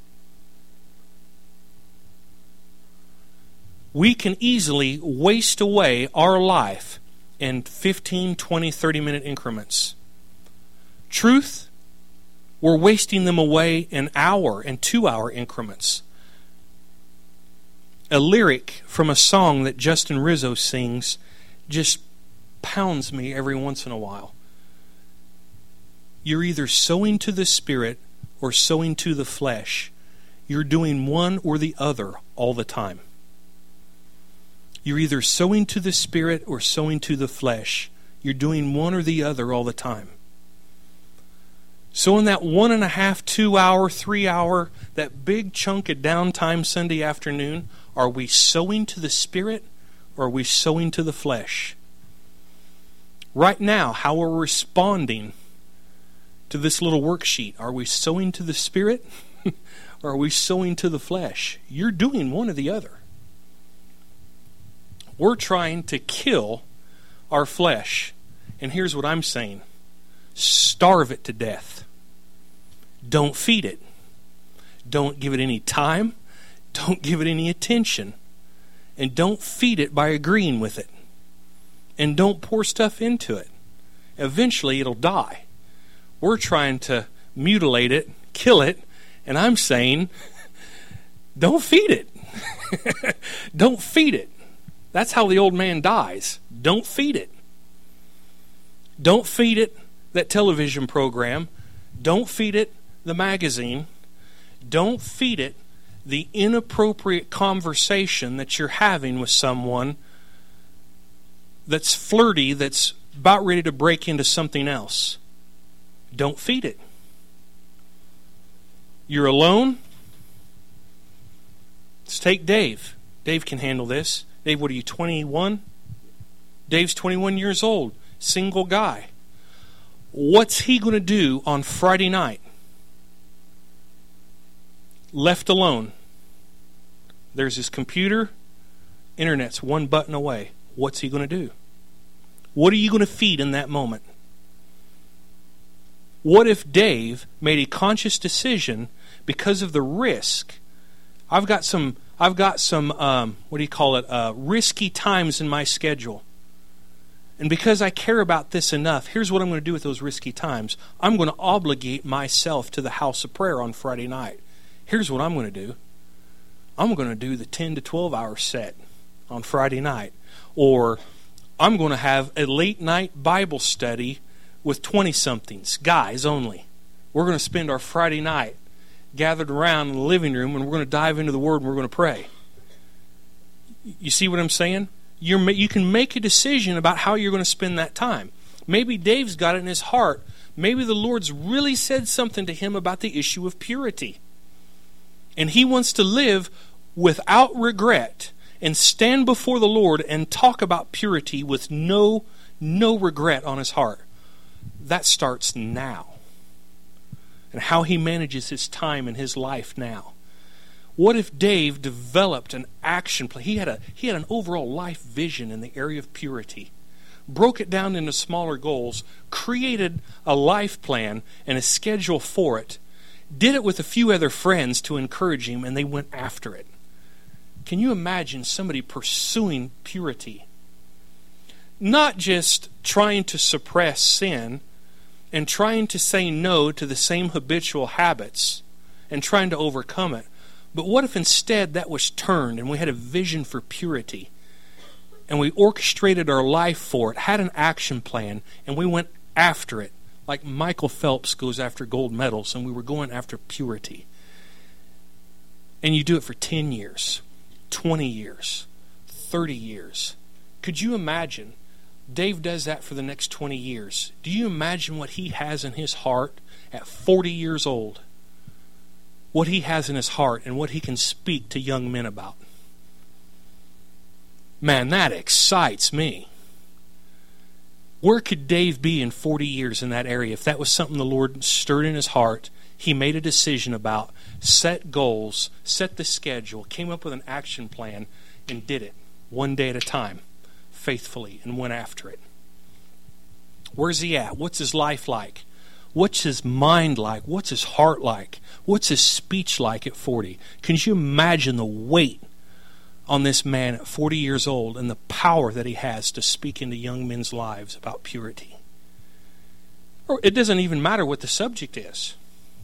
We can easily waste away our life in fifteen, twenty, thirty minute increments. Truth, we're wasting them away in hour and two hour increments. A lyric from a song that Justin Rizzo sings just pounds me every once in a while. You're either sowing to the Spirit or sowing to the flesh. You're doing one or the other all the time. You're either sowing to the Spirit or sowing to the flesh. You're doing one or the other all the time. So in that one and a half, two hour, three hour, that big chunk of downtime Sunday afternoon, are we sowing to the Spirit or are we sowing to the flesh? Right now, how we're responding to this little worksheet, are we sowing to the Spirit or are we sowing to the flesh? You're doing one or the other. We're trying to kill our flesh. And here's what I'm saying. Starve it to death. Don't feed it. Don't give it any time. Don't give it any attention. And don't feed it by agreeing with it. And don't pour stuff into it. Eventually it'll die. We're trying to mutilate it, kill it, and I'm saying, don't feed it. Don't feed it. That's how the old man dies. Don't feed it. Don't feed it that television program. Don't feed it the magazine. Don't feed it the inappropriate conversation that you're having with someone that's flirty, that's about ready to break into something else. Don't feed it. You're alone? Let's take Dave. Dave can handle this. Dave, what are you, twenty-one? Dave's twenty-one years old. Single guy. What's he going to do on Friday night? Left alone. There's his computer. Internet's one button away. What's he going to do? What are you going to feed in that moment? What if Dave made a conscious decision because of the risk? I've got some, I've got some, um, what do you call it, uh, risky times in my schedule. And because I care about this enough, here's what I'm going to do with those risky times. I'm going to obligate myself to the house of prayer on Friday night. Here's what I'm going to do. I'm going to do the ten to twelve hour set on Friday night. Or I'm going to have a late night Bible study with twenty-somethings, guys only. We're going to spend our Friday night gathered around in the living room, and we're going to dive into the Word and we're going to pray. You see what I'm saying? You're, you can make a decision about how you're going to spend that time. Maybe Dave's got it in his heart. Maybe the Lord's really said something to him about the issue of purity. And he wants to live without regret and stand before the Lord and talk about purity with no, no regret on his heart. That starts now. And how he manages his time and his life now. What if Dave developed an action plan? He had a he had an overall life vision in the area of purity. Broke it down into smaller goals, created a life plan and a schedule for it. Did it with a few other friends to encourage him, and they went after it. Can you imagine somebody pursuing purity? Not just trying to suppress sin and trying to say no to the same habitual habits and trying to overcome it. But what if instead that was turned and we had a vision for purity and we orchestrated our life for it, had an action plan, and we went after it like Michael Phelps goes after gold medals, and we were going after purity. And you do it for ten years, twenty years, thirty years. Could you imagine? Dave does that for the next twenty years. Do you imagine what he has in his heart at forty years old? What he has in his heart and what he can speak to young men about. Man, that excites me. Where could Dave be in forty years in that area if that was something the Lord stirred in his heart, he made a decision about, set goals, set the schedule, came up with an action plan, and did it one day at a time, faithfully, and went after it? Where's he at? What's his life like? What's his mind like? What's his heart like? What's his speech like at forty? Can you imagine the weight on this man at forty years old and the power that he has to speak into young men's lives about purity. Or it doesn't even matter what the subject is.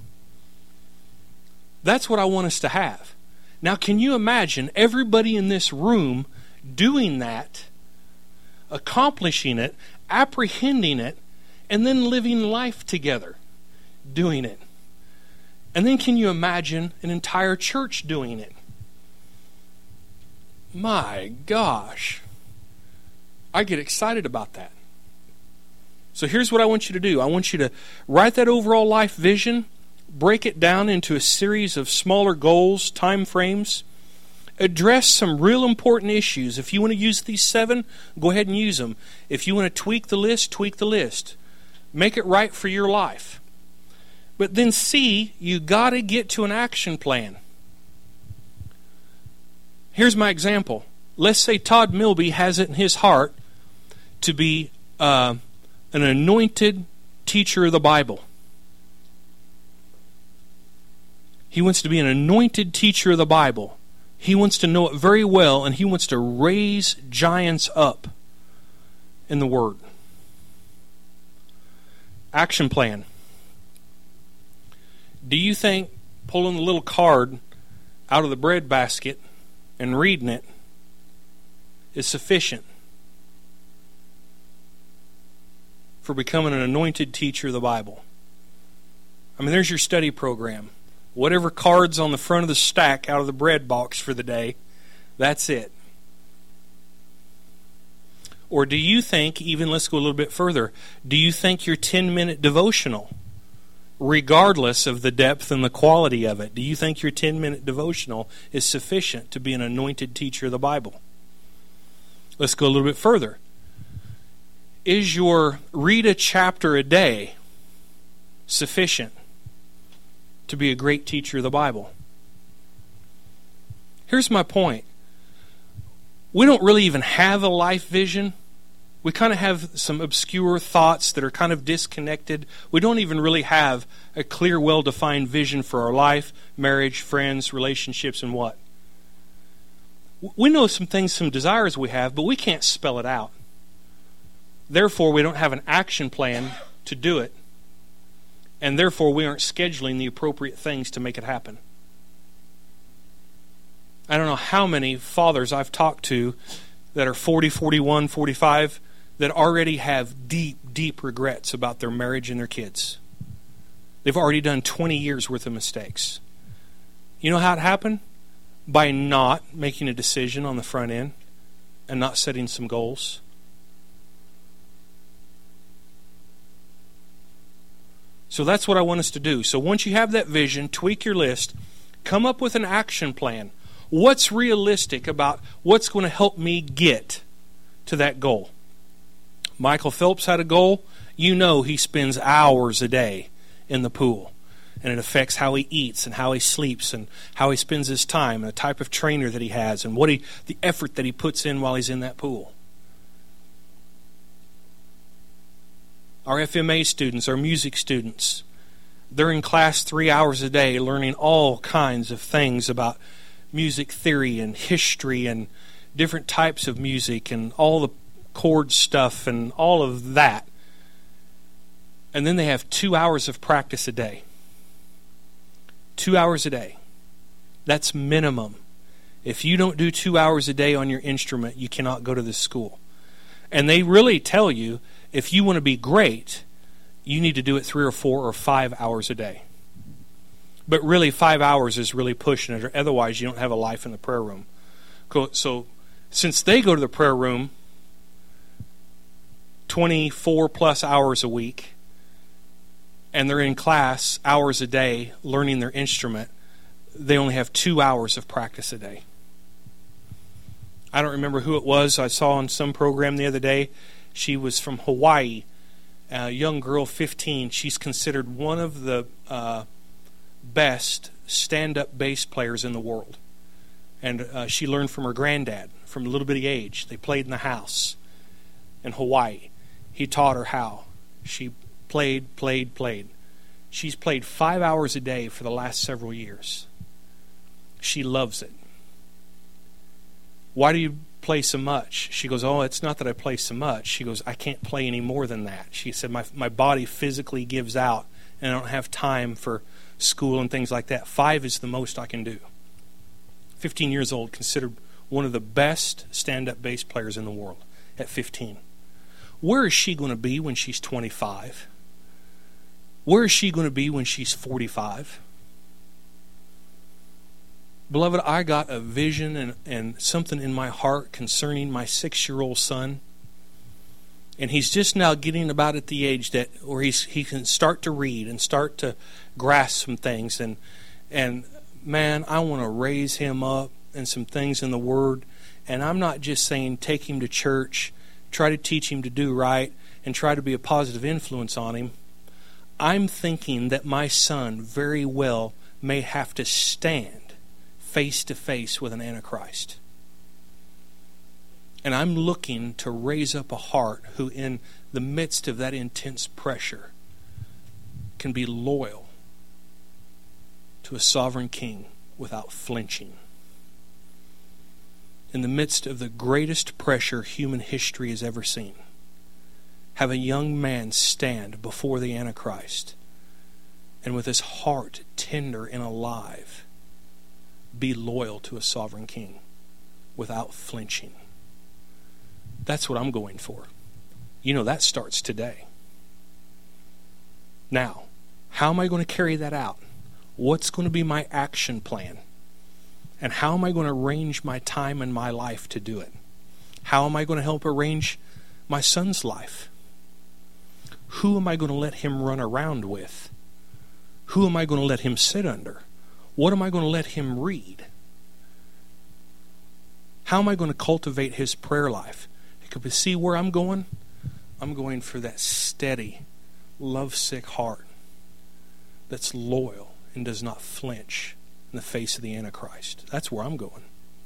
That's what I want us to have. Now, can you imagine everybody in this room doing that, accomplishing it, apprehending it, and then living life together, doing it? And then can you imagine an entire church doing it? My gosh. I get excited about that. So here's what I want you to do. I want you to write that overall life vision, break it down into a series of smaller goals, time frames, address some real important issues. If you want to use these seven, go ahead and use them. If you want to tweak the list, tweak the list. Make it right for your life. But then C, you got to get to an action plan. Here's my example. Let's say Todd Milby has it in his heart to be uh, an anointed teacher of the Bible. He wants to be an anointed teacher of the Bible. He wants to know it very well, and he wants to raise giants up in the Word. Action plan. Do you think pulling the little card out of the bread basket and reading it is sufficient for becoming an anointed teacher of the Bible? I mean, there's your study program. Whatever card's on the front of the stack out of the bread box for the day, that's it. Or do you think, even let's go a little bit further, do you think your ten-minute devotional, regardless of the depth and the quality of it, do you think your ten-minute devotional is sufficient to be an anointed teacher of the Bible? Let's go a little bit further. Is your read a chapter a day sufficient to be a great teacher of the Bible? Here's my point. We don't really even have a life vision. We kind of have some obscure thoughts that are kind of disconnected. We don't even really have a clear, well-defined vision for our life, marriage, friends, relationships, and what? We know some things, some desires we have, but we can't spell it out. Therefore, we don't have an action plan to do it. And therefore, we aren't scheduling the appropriate things to make it happen. I don't know how many fathers I've talked to that are forty, forty-one, forty-five that already have deep, deep regrets about their marriage and their kids. They've already done twenty years worth of mistakes. You know how it happened? By not making a decision on the front end and not setting some goals. So that's what I want us to do. So once you have that vision, tweak your list, come up with an action plan. What's realistic about what's going to help me get to that goal? Michael Phelps had a goal. You know he spends hours a day in the pool. And it affects how he eats and how he sleeps and how he spends his time and the type of trainer that he has and what he, the effort that he puts in while he's in that pool. Our F M A students, our music students, they're in class three hours a day learning all kinds of things about music theory and history and different types of music and all the chord stuff and all of that. And then they have two hours of practice a day. Two hours a day. That's minimum. If you don't do two hours a day on your instrument, you cannot go to this school. And they really tell you, if you want to be great, you need to do it three or four or five hours a day. But really, five hours is really pushing it, or otherwise you don't have a life in the prayer room. So since they go to the prayer room twenty-four plus hours a week, and they're in class hours a day learning their instrument, they only have two hours of practice a day. I don't remember who it was I saw on some program the other day. She was from Hawaii, a young girl, fifteen. She's considered one of the uh, best stand-up bass players in the world. And uh, she learned from her granddad from a little bitty age. They played in the house in Hawaii. He taught her how. She played, played, played. She's played five hours a day for the last several years. She loves it. why do you play so much? She goes, oh, it's not that I play so much. She goes, I can't play any more than that. She said, my my body physically gives out, and I don't have time for school and things like that. Five is the most I can do. fifteen years old, considered one of the best stand-up bass players in the world at fifteen. Where is she going to be when she's twenty-five? Where is she going to be when she's forty-five? Beloved, I got a vision and, and something in my heart concerning my six-year-old son. And he's just now getting about at the age that where he's he can start to read and start to grasp some things. And and man, I want to raise him up in some things in the Word. And I'm not just saying take him to church, try to teach him to do right, and try to be a positive influence on him. I'm thinking that my son very well may have to stand face to face with an Antichrist. And I'm looking to raise up a heart who in the midst of that intense pressure can be loyal to a sovereign king without flinching. In the midst of the greatest pressure human history has ever seen, have a young man stand before the Antichrist and with his heart tender and alive be loyal to a sovereign king without flinching. That's what I'm going for. You know, that starts today. Now, how am I going to carry that out? What's going to be my action plan? And how am I going to arrange my time and my life to do it? How am I going to help arrange my son's life? Who am I going to let him run around with? Who am I going to let him sit under? What am I going to let him read? How am I going to cultivate his prayer life? Because see where I'm going? I'm going for that steady, lovesick heart that's loyal and does not flinch in the face of the Antichrist. That's where I'm going.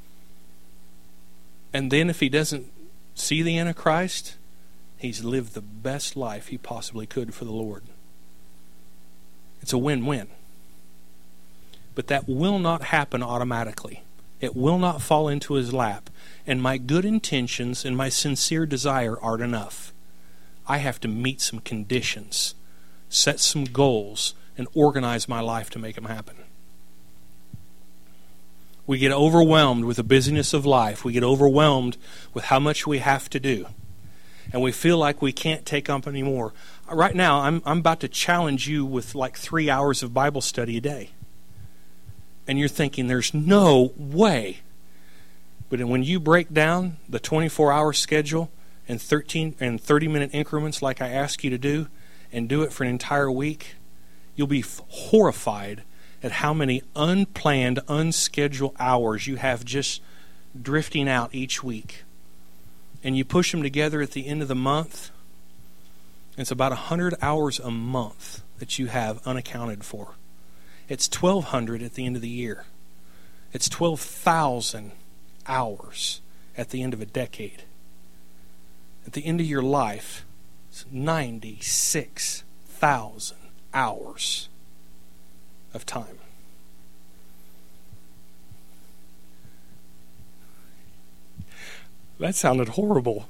And then if he doesn't see the Antichrist, he's lived the best life he possibly could for the Lord. It's a win-win. But that will not happen automatically. It will not fall into his lap. And my good intentions and my sincere desire aren't enough. I have to meet some conditions, set some goals, and organize my life to make them happen. We get overwhelmed with the busyness of life. We get overwhelmed with how much we have to do. And we feel like we can't take up anymore. Right now, I'm, I'm about to challenge you with like three hours of Bible study a day. And you're thinking, there's no way. But when you break down the twenty-four hour schedule in thirteen and thirty minute increments like I ask you to do, and do it for an entire week, you'll be horrified at how many unplanned, unscheduled hours you have just drifting out each week. And you push them together at the end of the month, it's about one hundred hours a month that you have unaccounted for. It's twelve hundred at the end of the year. It's twelve thousand hours at the end of a decade. At the end of your life, it's ninety-six thousand hours of time. That sounded horrible.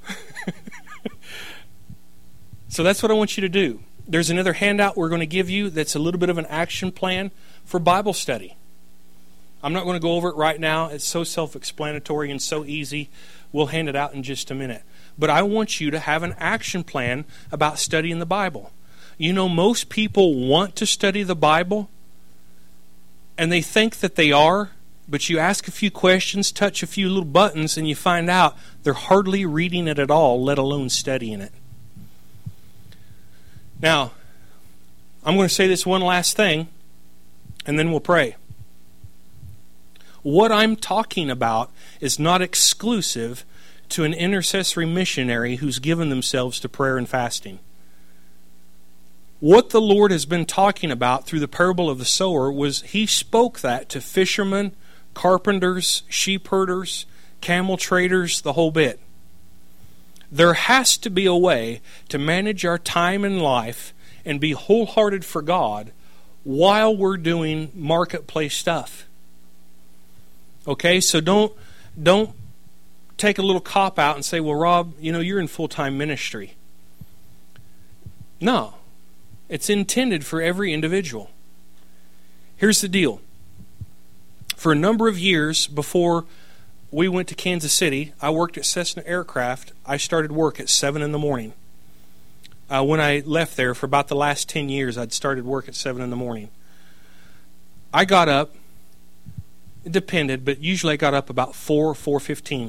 So that's what I want you to do. There's another handout we're going to give you that's a little bit of an action plan for Bible study. I'm not going to go over it right now. It's so self-explanatory and so easy. We'll hand it out in just a minute. But I want you to have an action plan about studying the Bible. You know, most people want to study the Bible, and they think that they are, but you ask a few questions, touch a few little buttons, and you find out they're hardly reading it at all, let alone studying it. Now, I'm going to say this one last thing, and then we'll pray. What I'm talking about is not exclusive to an intercessory missionary who's given themselves to prayer and fasting. What the Lord has been talking about through the parable of the sower was He spoke that to fishermen, carpenters, sheep herders, camel traders, the whole bit. There has to be a way to manage our time in life and be wholehearted for God while we're doing marketplace stuff. Okay, so don't don't take a little cop out and say, well, Rob, you know, you're in full-time ministry. No. It's intended for every individual. Here's the deal. For a number of years before we went to Kansas City, I worked at Cessna Aircraft. I started work at seven in the morning. Uh, when I left there, for about the last ten years, I'd started work at seven in the morning. I got up, it depended, but usually I got up about four, four fifteen.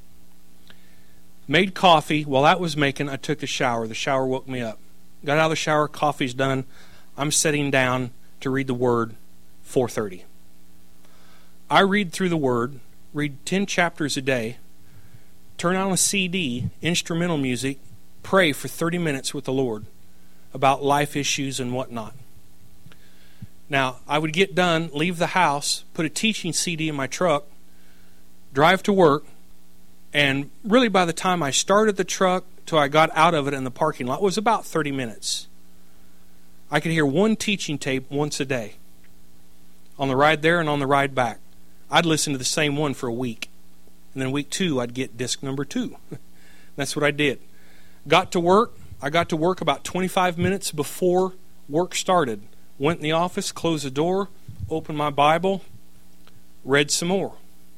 Made coffee. While that was making, I took a shower. The shower woke me up. Got out of the shower, coffee's done. I'm sitting down to read the Word, four thirty. I read through the Word, read ten chapters a day, turn on a C D, instrumental music, pray for thirty minutes with the Lord about life issues and whatnot. Now, I would get done, leave the house, put a teaching C D in my truck, drive to work, and really by the time I started the truck till I got out of it in the parking lot, it was about thirty minutes. I could hear one teaching tape once a day, on the ride there and on the ride back. I'd listen to the same one for a week. And then week two, I'd get disc number two. That's what I did. Got to work. I got to work about twenty-five minutes before work started. Went in the office, closed the door, opened my Bible, read some more.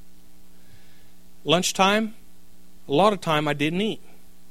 Lunchtime, a lot of time I didn't eat.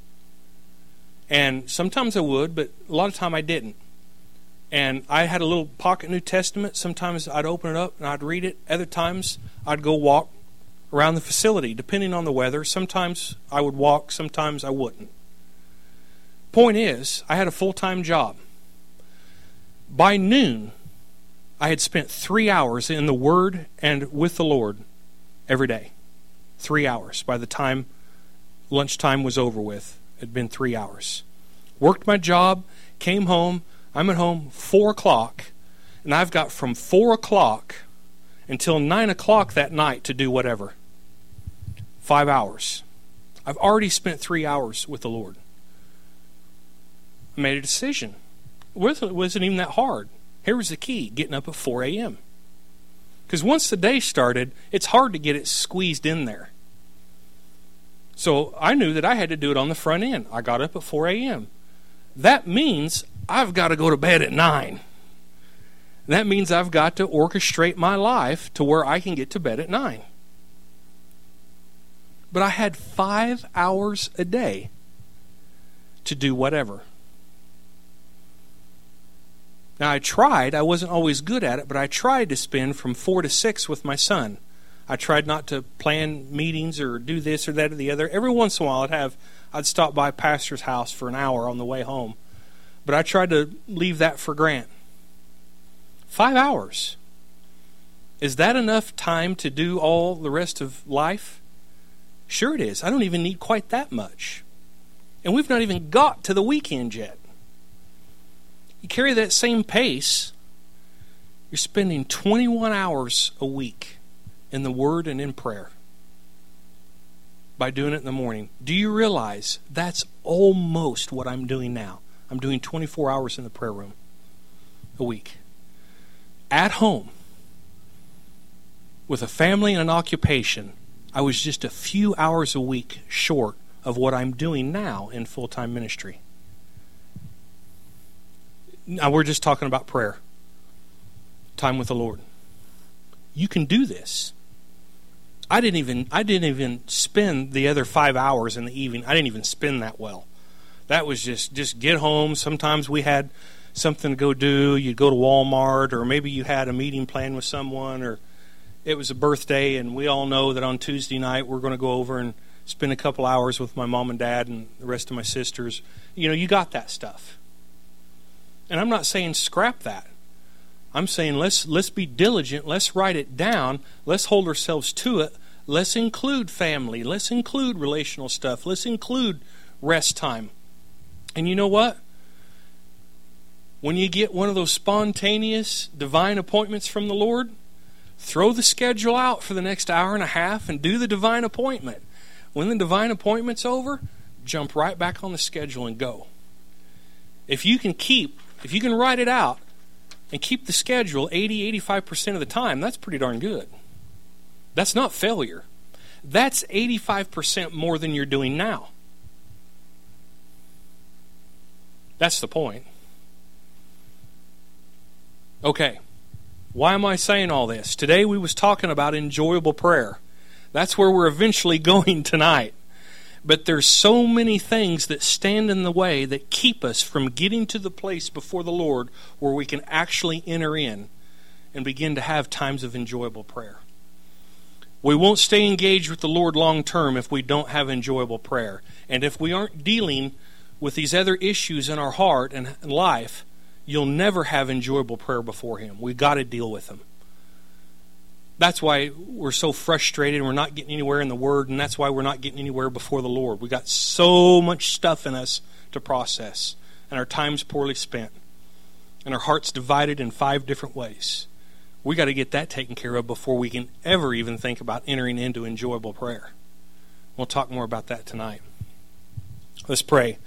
And sometimes I would, but a lot of time I didn't. And I had a little pocket New Testament. Sometimes I'd open it up and I'd read it. Other times I'd go walk around the facility, depending on the weather. Sometimes I would walk, sometimes I wouldn't. Point is, I had a full-time job. By noon, I had spent three hours in the Word and with the Lord every day. Three hours. By the time lunchtime was over with, it had been three hours. Worked my job, came home. I'm at home four o'clock, and I've got from four o'clock until nine o'clock that night to do whatever. Five hours. I've already spent three hours with the Lord. I made a decision. It wasn't even that hard. Here was the key, getting up at four a.m. Because once the day started, it's hard to get it squeezed in there. So I knew that I had to do it on the front end. I got up at four a.m. That means I've got to go to bed at nine. That means I've got to orchestrate my life to where I can get to bed at nine. But I had five hours a day to do whatever. Now I tried, I wasn't always good at it, but I tried to spend from four to six with my son. I tried not to plan meetings or do this or that or the other. Every once in a while I'd have, I'd stop by pastor's house for an hour on the way home. But I tried to leave that for Grant. Five hours. Is that enough time to do all the rest of life? Sure it is. I don't even need quite that much. And we've not even got to the weekend yet. You carry that same pace, you're spending twenty-one hours a week in the Word and in prayer by doing it in the morning. Do you realize that's almost what I'm doing now? I'm doing twenty-four hours in the prayer room a week. At home, with a family and an occupation, I was just a few hours a week short of what I'm doing now in full-time ministry. Now we're just talking about prayer. Time with the Lord. You can do this. I didn't even I didn't even spend the other five hours in the evening. I didn't even spend that well. That was just, just get home. Sometimes we had something to go do. You'd go to Walmart, or maybe you had a meeting planned with someone, or it was a birthday, and we all know that on Tuesday night we're going to go over and spend a couple hours with my mom and dad and the rest of my sisters. You know, you got that stuff. And I'm not saying scrap that. I'm saying let's let's be diligent. Let's write it down. Let's hold ourselves to it. Let's include family. Let's include relational stuff. Let's include rest time. And you know what? When you get one of those spontaneous divine appointments from the Lord, throw the schedule out for the next hour and a half and do the divine appointment. When the divine appointment's over, jump right back on the schedule and go. If you can keep, if you can write it out and keep the schedule eighty, eighty-five percent of the time, that's pretty darn good. That's not failure. That's eighty-five percent more than you're doing now. That's the point. Okay, why am I saying all this? Today we was talking about enjoyable prayer. That's where we're eventually going tonight. But there's so many things that stand in the way that keep us from getting to the place before the Lord where we can actually enter in and begin to have times of enjoyable prayer. We won't stay engaged with the Lord long term if we don't have enjoyable prayer. And if we aren't dealing with these other issues in our heart and life, you'll never have enjoyable prayer before Him. We've got to deal with them. That's why we're so frustrated and we're not getting anywhere in the Word, and that's why we're not getting anywhere before the Lord. We've got so much stuff in us to process, and our time's poorly spent, and our heart's divided in five different ways. We got to get that taken care of before we can ever even think about entering into enjoyable prayer. We'll talk more about that tonight. Let's pray.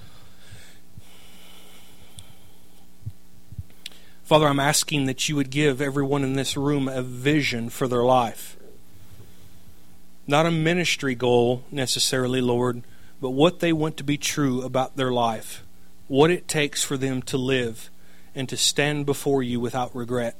Father, I'm asking that you would give everyone in this room a vision for their life. Not a ministry goal necessarily, Lord, but what they want to be true about their life. What it takes for them to live and to stand before you without regret.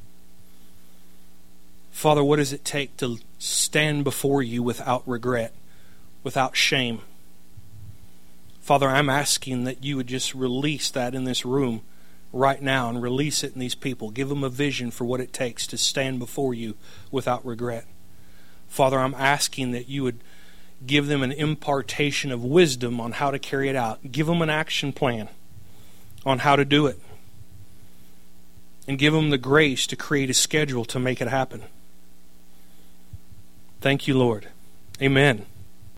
Father, what does it take to stand before you without regret, without shame? Father, I'm asking that you would just release that in this room right now and release it in these people. Give them a vision for what it takes to stand before you without regret. Father, I'm asking that you would give them an impartation of wisdom on how to carry it out. Give them an action plan on how to do it. And give them the grace to create a schedule to make it happen. Thank you, Lord. Amen.